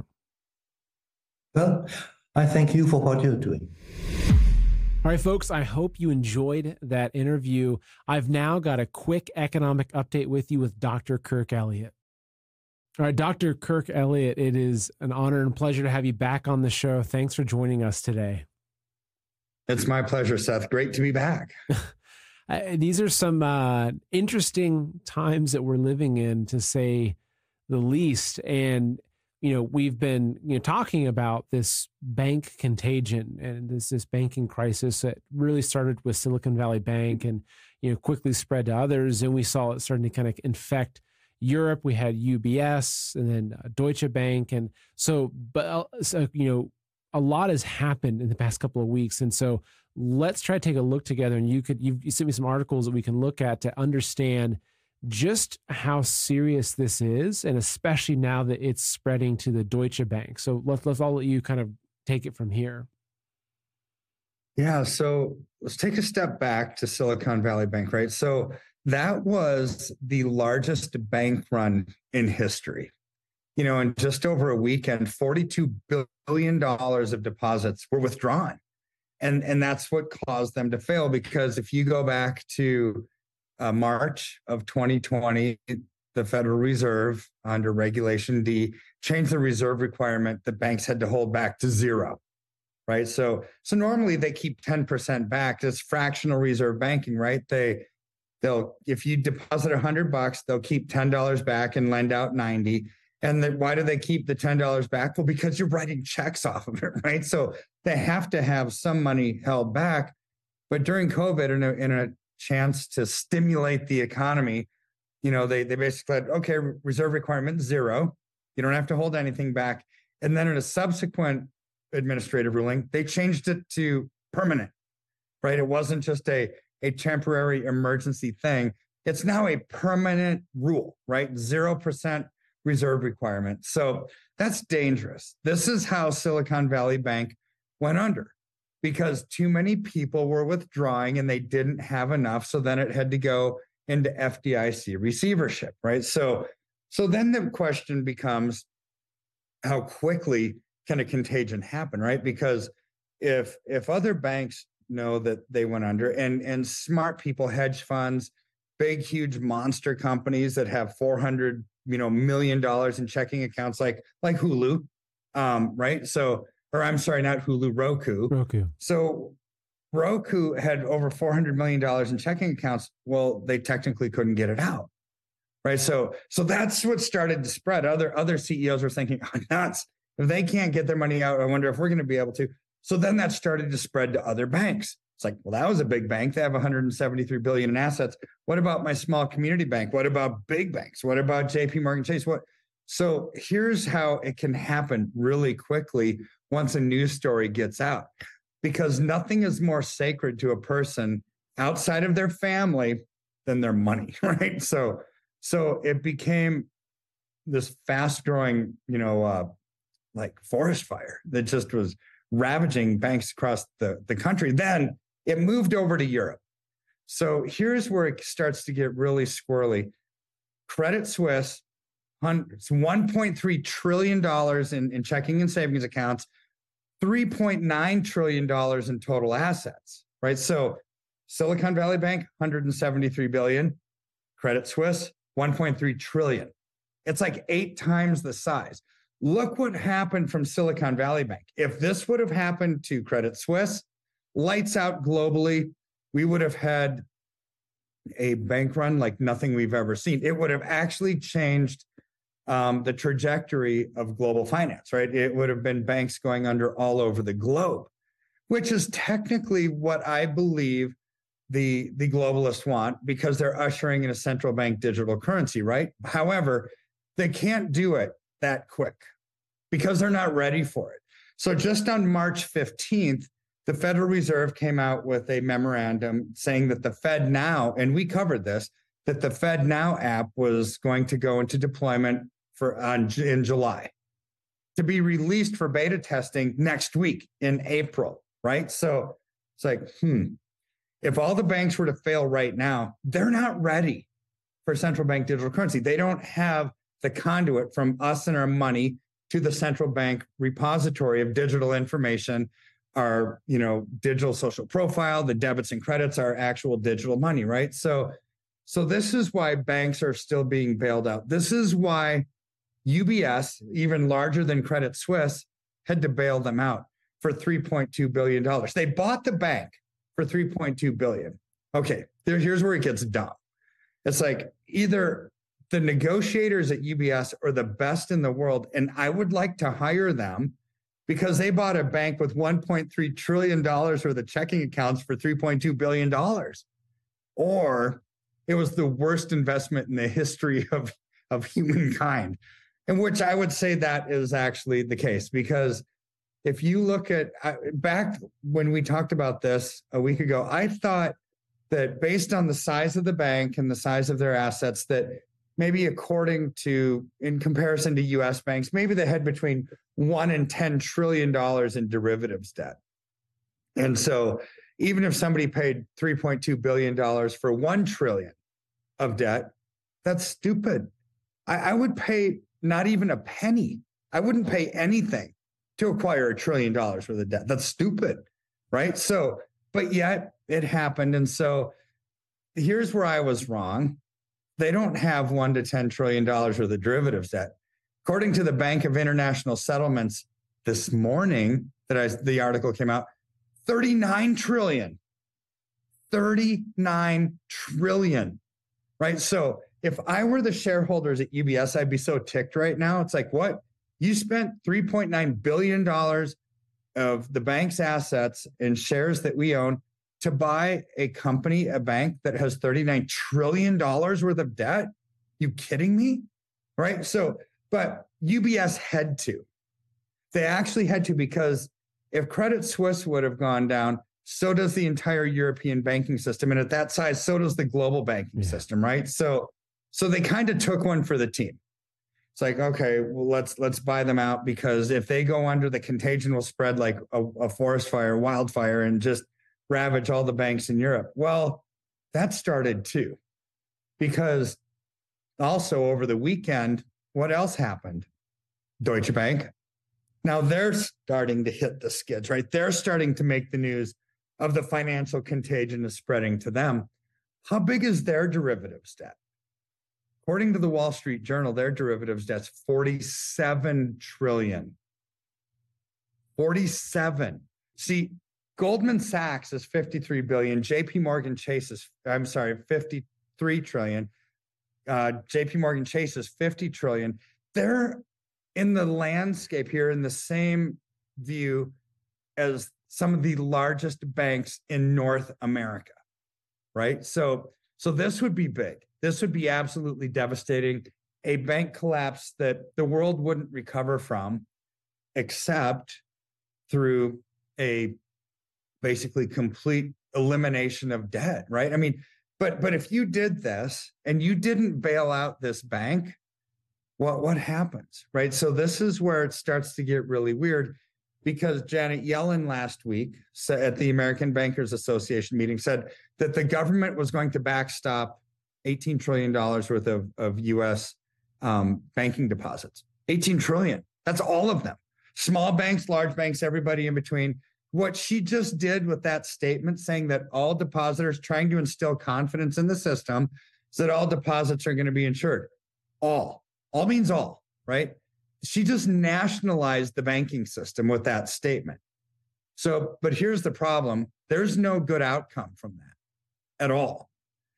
Well, I thank you for what you're doing. All right, folks, I hope you enjoyed that interview. I've now got a quick economic update with you with Doctor Kirk Elliott. All right, Doctor Kirk Elliott, it is an honor and pleasure to have you back on the show. Thanks for joining us today. It's my pleasure, Seth. Great to be back. uh, these are some uh, interesting times that we're living in, to say the least. And, you know, we've been, you know, talking about this bank contagion and this, this banking crisis that really started with Silicon Valley Bank and, you know, quickly spread to others. And we saw it starting to kind of infect Europe. We had U B S and then uh, Deutsche Bank. And so, but, uh, so, you know, a lot has happened in the past couple of weeks. And so let's try to take a look together. And you could, you've, you sent me some articles that we can look at to understand just how serious this is. And especially now that it's spreading to the Deutsche Bank. So let's, let's all let you kind of take it from here. Yeah. So let's take a step back to Silicon Valley Bank, right? So that was the largest bank run in history. You know, in just over a weekend, forty-two billion dollars of deposits were withdrawn. And, and that's what caused them to fail, because if you go back to uh, March of twenty twenty, the Federal Reserve, under Regulation D, changed the reserve requirement that banks had to hold back to zero, right? So, so normally they keep ten percent back. It's fractional reserve banking, right? They They'll, if you deposit a hundred bucks, they'll keep ten dollars back and lend out ninety. And then why do they keep the ten dollars back? Well, because you're writing checks off of it, right? So they have to have some money held back. But during COVID, in a, in a chance to stimulate the economy, you know, they, they basically said, okay, reserve requirement zero. You don't have to hold anything back. And then in a subsequent administrative ruling, they changed it to permanent, right? It wasn't just a, a temporary emergency thing. It's now a permanent rule, right? zero percent reserve requirement. So that's dangerous. This is how Silicon Valley Bank went under, because too many people were withdrawing and they didn't have enough. So then it had to go into F D I C receivership, right? So, so then the question becomes, how quickly can a contagion happen, right? Because if if other banks know that they went under, and and smart people, hedge funds, big, huge monster companies that have four hundred you know, million dollars in checking accounts, like like Hulu, um, right? So, or I'm sorry, not Hulu, Roku. Roku. So Roku had over four hundred million dollars in checking accounts. Well, they technically couldn't get it out, right? So, so that's what started to spread. Other other C E Os were thinking, oh, nuts. If they can't get their money out, I wonder if we're going to be able to. So then that started to spread to other banks. It's like, well, that was a big bank. They have one hundred seventy-three billion dollars in assets. What about my small community bank? What about big banks? What about J P Morgan Chase? What? So here's how it can happen really quickly once a news story gets out, because nothing is more sacred to a person outside of their family than their money, right? So, so it became this fast-growing, you know, uh, like forest fire that just was ravaging banks across the, the country. Then it moved over to Europe. So here's where it starts to get really squirrely. Credit Suisse, it's one point three trillion dollars in, in checking and savings accounts, three point nine trillion dollars in total assets, right? So Silicon Valley Bank, one hundred seventy-three billion dollars, Credit Suisse, one point three trillion dollars. It's like eight times the size. Look what happened from Silicon Valley Bank. If this would have happened to Credit Suisse, lights out globally, we would have had a bank run like nothing we've ever seen. It would have actually changed um, the trajectory of global finance, right? It would have been banks going under all over the globe, which is technically what I believe the, the globalists want, because they're ushering in a central bank digital currency, right? However, they can't do it that quick because they're not ready for it. So just on March fifteenth, the Federal Reserve came out with a memorandum saying that the Fed Now, and we covered this, that the Fed Now app was going to go into deployment for on, in July, to be released for beta testing next week in April, right? So it's like, hmm, if all the banks were to fail right now, they're not ready for central bank digital currency. They don't have the conduit from us and our money to the central bank repository of digital information, our, you know, digital social profile, the debits and credits, our actual digital money, right? So, so this is why banks are still being bailed out. This is why U B S, even larger than Credit Suisse, had to bail them out for three point two billion dollars. They bought the bank for three point two billion dollars. Okay, there, here's where it gets dumb. It's like either the negotiators at U B S are the best in the world, and I would like to hire them because they bought a bank with one point three trillion dollars worth of checking accounts for three point two billion dollars. Or it was the worst investment in the history of, of humankind, in which I would say that is actually the case. Because if you look at, back when we talked about this a week ago, I thought that based on the size of the bank and the size of their assets, that maybe according to, in comparison to U S banks, maybe they had between one and ten trillion dollars in derivatives debt. And so even if somebody paid three point two billion dollars for one trillion of debt, that's stupid. I, I would pay not even a penny. I wouldn't pay anything to acquire a trillion dollars worth of debt. That's stupid, right? So, but yet it happened. And so here's where I was wrong. They don't have one to ten trillion dollars worth of derivatives debt. According to the Bank of International Settlements this morning that I, the article came out, thirty-nine trillion, thirty-nine trillion, right? So if I were the shareholders at U B S, I'd be so ticked right now. It's like, what? You spent three point nine billion dollars of the bank's assets in shares that we own to buy a company, a bank that has thirty-nine trillion dollars worth of debt? You kidding me? Right? So, but U B S had to. They actually had to, because if Credit Suisse would have gone down, so does the entire European banking system. And at that size, so does the global banking yeah. system, right? So, so they kind of took one for the team. It's like, okay, well, let's let's buy them out, because if they go under, the contagion will spread like a, a forest fire, wildfire, and just ravage all the banks in Europe. Well, that started too, because also over the weekend, what else happened? Deutsche Bank. Now they're starting to hit the skids, right? They're starting to make the news of the financial contagion is spreading to them. How big is their derivatives debt? According to the Wall Street Journal, their derivatives debt's forty-seven trillion. forty-seven. See, Goldman Sachs is fifty-three billion. J P Morgan Chase is, I'm sorry, fifty-three trillion. Uh, J P Morgan Chase is fifty trillion. They're in the landscape here in the same view as some of the largest banks in North America, right? So, so this would be big. This would be absolutely devastating. A bank collapse that the world wouldn't recover from, except through a basically complete elimination of debt, right? I mean, but but if you did this and you didn't bail out this bank, what what happens, right? So this is where it starts to get really weird, because Janet Yellen last week at the American Bankers Association meeting said that the government was going to backstop eighteen trillion dollars worth of, of U S um, banking deposits. eighteen trillion. That's all of them. Small banks, large banks, everybody in between. What she just did with that statement, saying that all depositors, trying to instill confidence in the system, so that all deposits are going to be insured. All. All means all, right? She just nationalized the banking system with that statement. So, but here's the problem. There's no good outcome from that at all.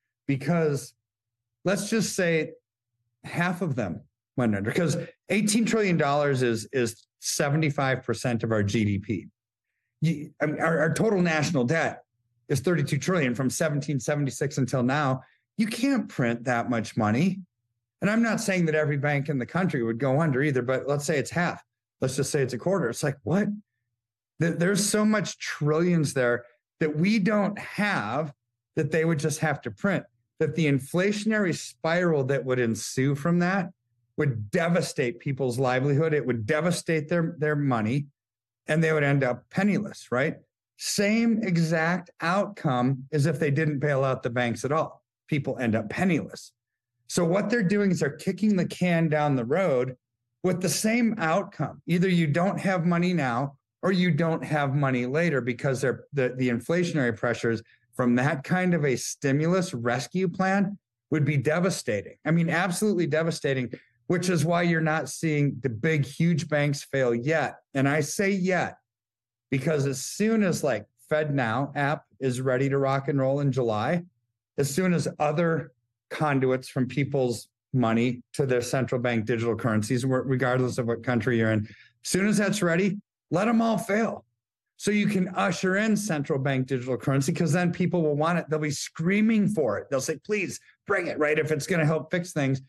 Because let's just say half of them went under, because eighteen trillion dollars is, is seventy-five percent of our G D P. You, I mean, our, our total national debt is thirty-two trillion from seventeen seventy-six until now. You can't print that much money. And I'm not saying that every bank in the country would go under either, but let's say it's half. Let's just say it's a quarter. It's like, what? There's so much trillions there that we don't have, that they would just have to print, that the inflationary spiral that would ensue from that would devastate people's livelihood. It would devastate their, their money, and they would end up penniless, right? Same exact outcome as if they didn't bail out the banks at all. People end up penniless. So what they're doing is they're kicking the can down the road with the same outcome. Either you don't have money now or you don't have money later, because they're, the, the inflationary pressures from that kind of a stimulus rescue plan would be devastating. I mean, absolutely devastating, which is why you're not seeing the big, huge banks fail yet. And I say yet, because as soon as like FedNow app is ready to rock and roll in July, as soon as other conduits from people's money to their central bank digital currencies, regardless of what country you're in, as soon as that's ready, let them all fail. So you can usher in central bank digital currency, because then people will want it. They'll be screaming for it. They'll say, please bring it, right? If it's going to help fix things.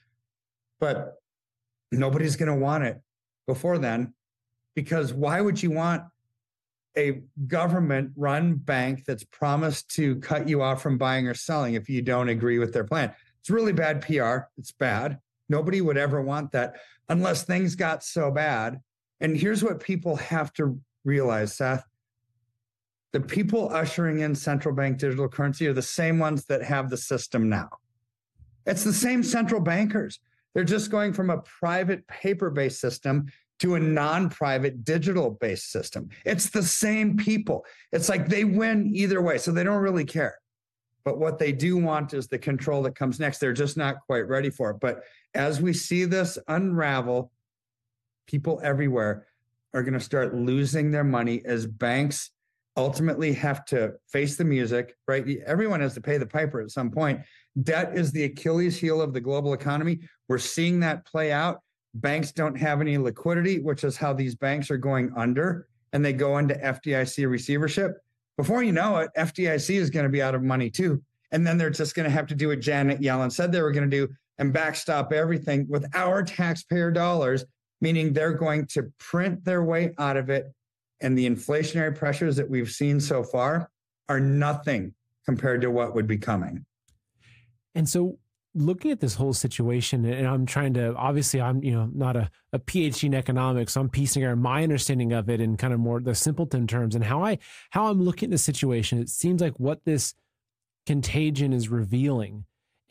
But nobody's going to want it before then, because why would you want a government-run bank that's promised to cut you off from buying or selling if you don't agree with their plan? It's really bad P R. It's bad. Nobody would ever want that unless things got so bad. And here's what people have to realize, Seth. The people ushering in central bank digital currency are the same ones that have the system now. It's the same central bankers. They're just going from a private paper-based system to a non-private digital-based system. It's the same people. It's like they win either way, so they don't really care. But what they do want is the control that comes next. They're just not quite ready for it. But as we see this unravel, people everywhere are going to start losing their money as banks ultimately have to face the music, right? Everyone has to pay the piper at some point. Debt is the Achilles heel of the global economy. We're seeing that play out. Banks don't have any liquidity, which is how these banks are going under, and they go into F D I C receivership. Before you know it, F D I C is going to be out of money too. And then they're just going to have to do what Janet Yellen said they were going to do and backstop everything with our taxpayer dollars, meaning they're going to print their way out of it. And the inflationary pressures that we've seen so far are nothing compared to what would be coming. And so looking at this whole situation, and I'm trying to, obviously I'm, you know, not a, a PhD in economics, so I'm piecing out my understanding of it in kind of more the simpleton terms, and how I, how I'm looking at the situation. It seems like what this contagion is revealing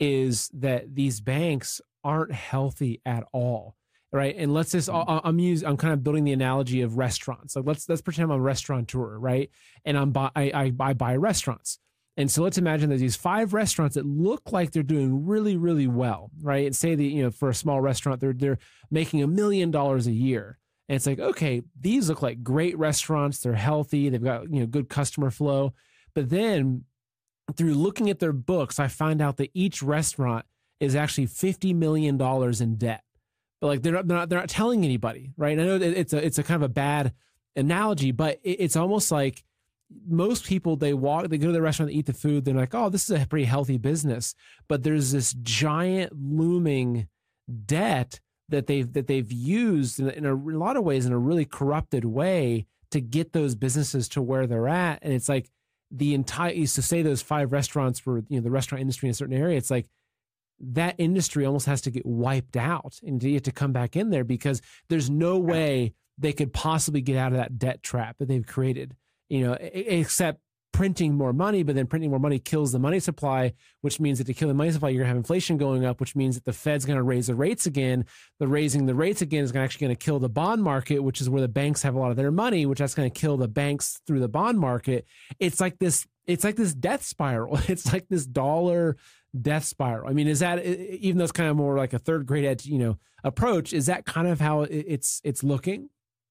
is that these banks aren't healthy at all. Right. And let's just, I'm use, I'm kind of building the analogy of restaurants. Like let's, let's pretend I'm a restaurateur, right? And I'm, buy, I, I, I buy restaurants. And so let's imagine there's these five restaurants that look like they're doing really, really well, right? And say that, you know, for a small restaurant, they're, they're making a million dollars a year. And it's like, okay, these look like great restaurants. They're healthy. They've got, you know, good customer flow. But then through looking at their books, I find out that each restaurant is actually fifty million dollars in debt. But like they're not, they're not, they're not telling anybody, right? And I know that it's a, it's a kind of a bad analogy, but it, it's almost like most people, they walk, they go to the restaurant, they eat the food. They're like, oh, this is a pretty healthy business. But there's this giant looming debt that they've, that they've used in, in a, in a lot of ways, in a really corrupted way to get those businesses to where they're at. And it's like the entire, used to say those five restaurants were, you know, the restaurant industry in a certain area. It's like, that industry almost has to get wiped out and you have to come back in there because there's no way they could possibly get out of that debt trap that they've created, you know, except printing more money. But then printing more money kills the money supply, which means that to kill the money supply, you're gonna have inflation going up, which means that the Fed's going to raise the rates again. The raising the rates again is actually going to kill the bond market, which is where the banks have a lot of their money, which that's going to kill the banks through the bond market. It's like this, it's like this death spiral. It's like this dollar death spiral. I mean, is that, even though it's kind of more like a third grade ed, you know, approach, is that kind of how it's it's looking?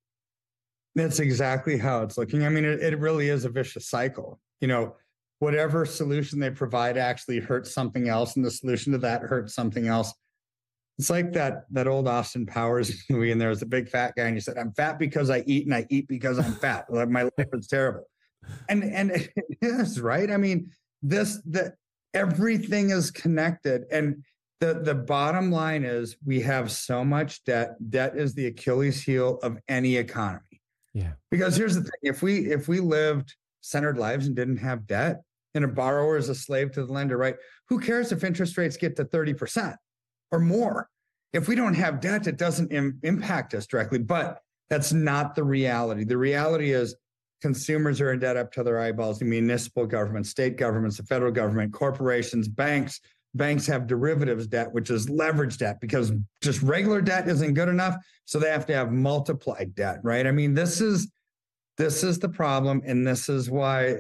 That's exactly how it's looking. I mean, it, it really is a vicious cycle. You know, whatever solution they provide actually hurts something else, and the solution to that hurts something else. It's like that that old Austin Powers movie, and there was a big fat guy, and he said, "I'm fat because I eat, and I eat because I'm fat. My life is terrible." And and it is, right. I mean, this the everything is connected, and the the bottom line is we have so much debt. Debt is the Achilles heel of any economy. Yeah. Because here's the thing: if we if we lived centered lives and didn't have debt, and a borrower is a slave to the lender, right? Who cares if interest rates get to thirty percent or more? If we don't have debt, it doesn't im- impact us directly. But that's not the reality. The reality is consumers are in debt up to their eyeballs. The municipal government, state governments, the federal government, corporations, banks. Banks have derivatives debt, which is leverage debt, because just regular debt isn't good enough. So they have to have multiplied debt, right? I mean, this is this is the problem, and this is why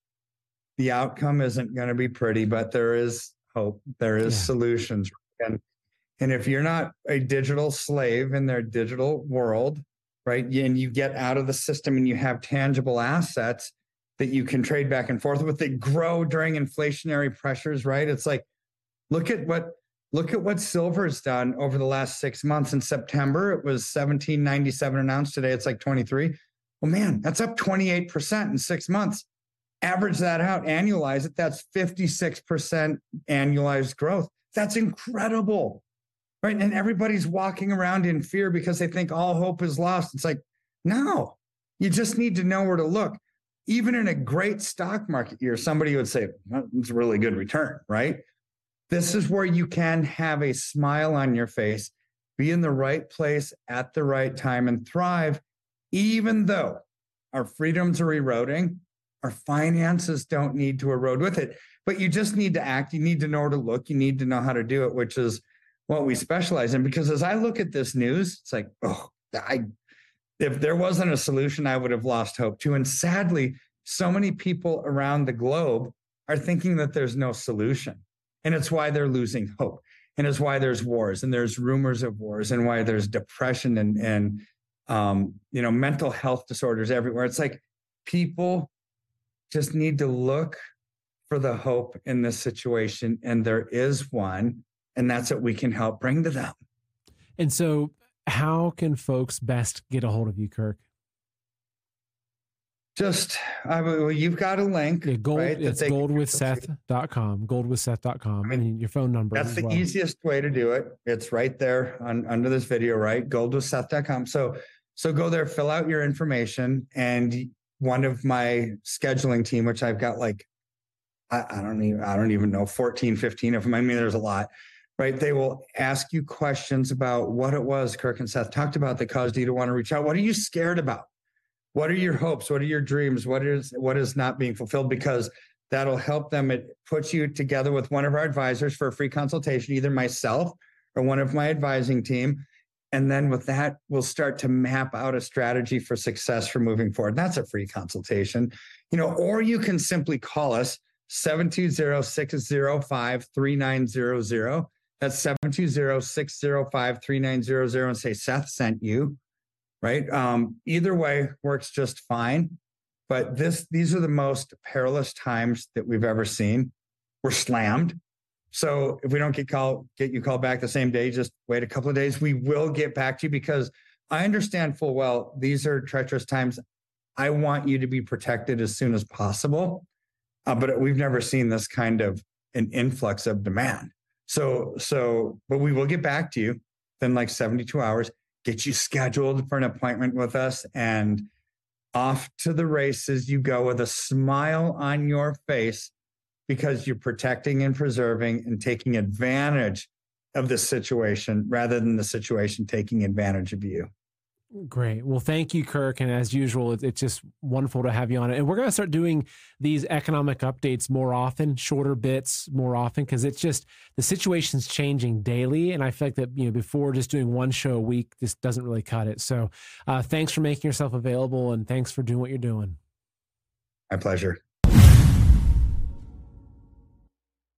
the outcome isn't going to be pretty, but there is hope. There is yeah. solutions. And, and if you're not a digital slave in their digital world, right, and you get out of the system and you have tangible assets that you can trade back and forth with, that grow during inflationary pressures, right? It's like, look at what look at what silver's done over the last six months. In September, it was seventeen ninety-seven an ounce. Today, it's like twenty-three. Well, man, that's up twenty-eight percent in six months. Average that out, annualize it. That's fifty-six percent annualized growth. That's incredible, right? And everybody's walking around in fear because they think all hope is lost. It's like, no, you just need to know where to look. Even in a great stock market year, somebody would say, well, it's a really good return, right? This is where you can have a smile on your face, be in the right place at the right time, and thrive, even though our freedoms are eroding. Our finances don't need to erode with it, but you just need to act. You need to know where to look. You need to know how to do it, which is what we specialize in. Because as I look at this news, it's like, oh, I, if there wasn't a solution, I would have lost hope too. And sadly, so many people around the globe are thinking that there's no solution. And it's why they're losing hope. And it's why there's wars, and there's rumors of wars, and why there's depression and, and um, you know, mental health disorders everywhere. It's like people just need to look for the hope in this situation. And there is one, and that's what we can help bring to them. And so how can folks best get a hold of you, Kirk? Just, I well, you've got a link. Yeah, gold, right, it's gold with seth dot com, gold with seth dot com, I mean, and your phone number. That's the well. easiest way to do it. It's right there on, under this video, right? gold with seth dot com. So, so go there, fill out your information. And one of my scheduling team, which I've got like, I, I don't even, I don't even know, fourteen, fifteen of them. I mean, there's a lot, right? They will ask you questions about what it was Kirk and Seth talked about that caused you to want to reach out. What are you scared about? What are your hopes? What are your dreams? What is what is not being fulfilled? Because that'll help them. It puts you together with one of our advisors for a free consultation, either myself or one of my advising team. And then with that, we'll start to map out a strategy for success for moving forward. That's a free consultation, you know, or you can simply call us seven two zero, six zero five, three nine zero zero. That's seven two zero, six zero five, three nine zero zero and say, Seth sent you. Right. Um, either way works just fine. But this, these are the most perilous times that we've ever seen. We're slammed. So if we don't get call, get you called back the same day, just wait a couple of days. We will get back to you because I understand full well these are treacherous times. I want you to be protected as soon as possible. Uh, but we've never seen this kind of an influx of demand. So, so, but we will get back to you within like seventy-two hours. Get you scheduled for an appointment with us, and off to the races you go with a smile on your face because you're protecting and preserving and taking advantage of the situation rather than the situation taking advantage of you. Great. Well, thank you, Kirk. And as usual, it's, it's just wonderful to have you on it. And we're going to start doing these economic updates more often, shorter bits more often, because it's just the situation's changing daily. And I feel like that, you know, before just doing one show a week, this doesn't really cut it. So uh, thanks for making yourself available and thanks for doing what you're doing. My pleasure.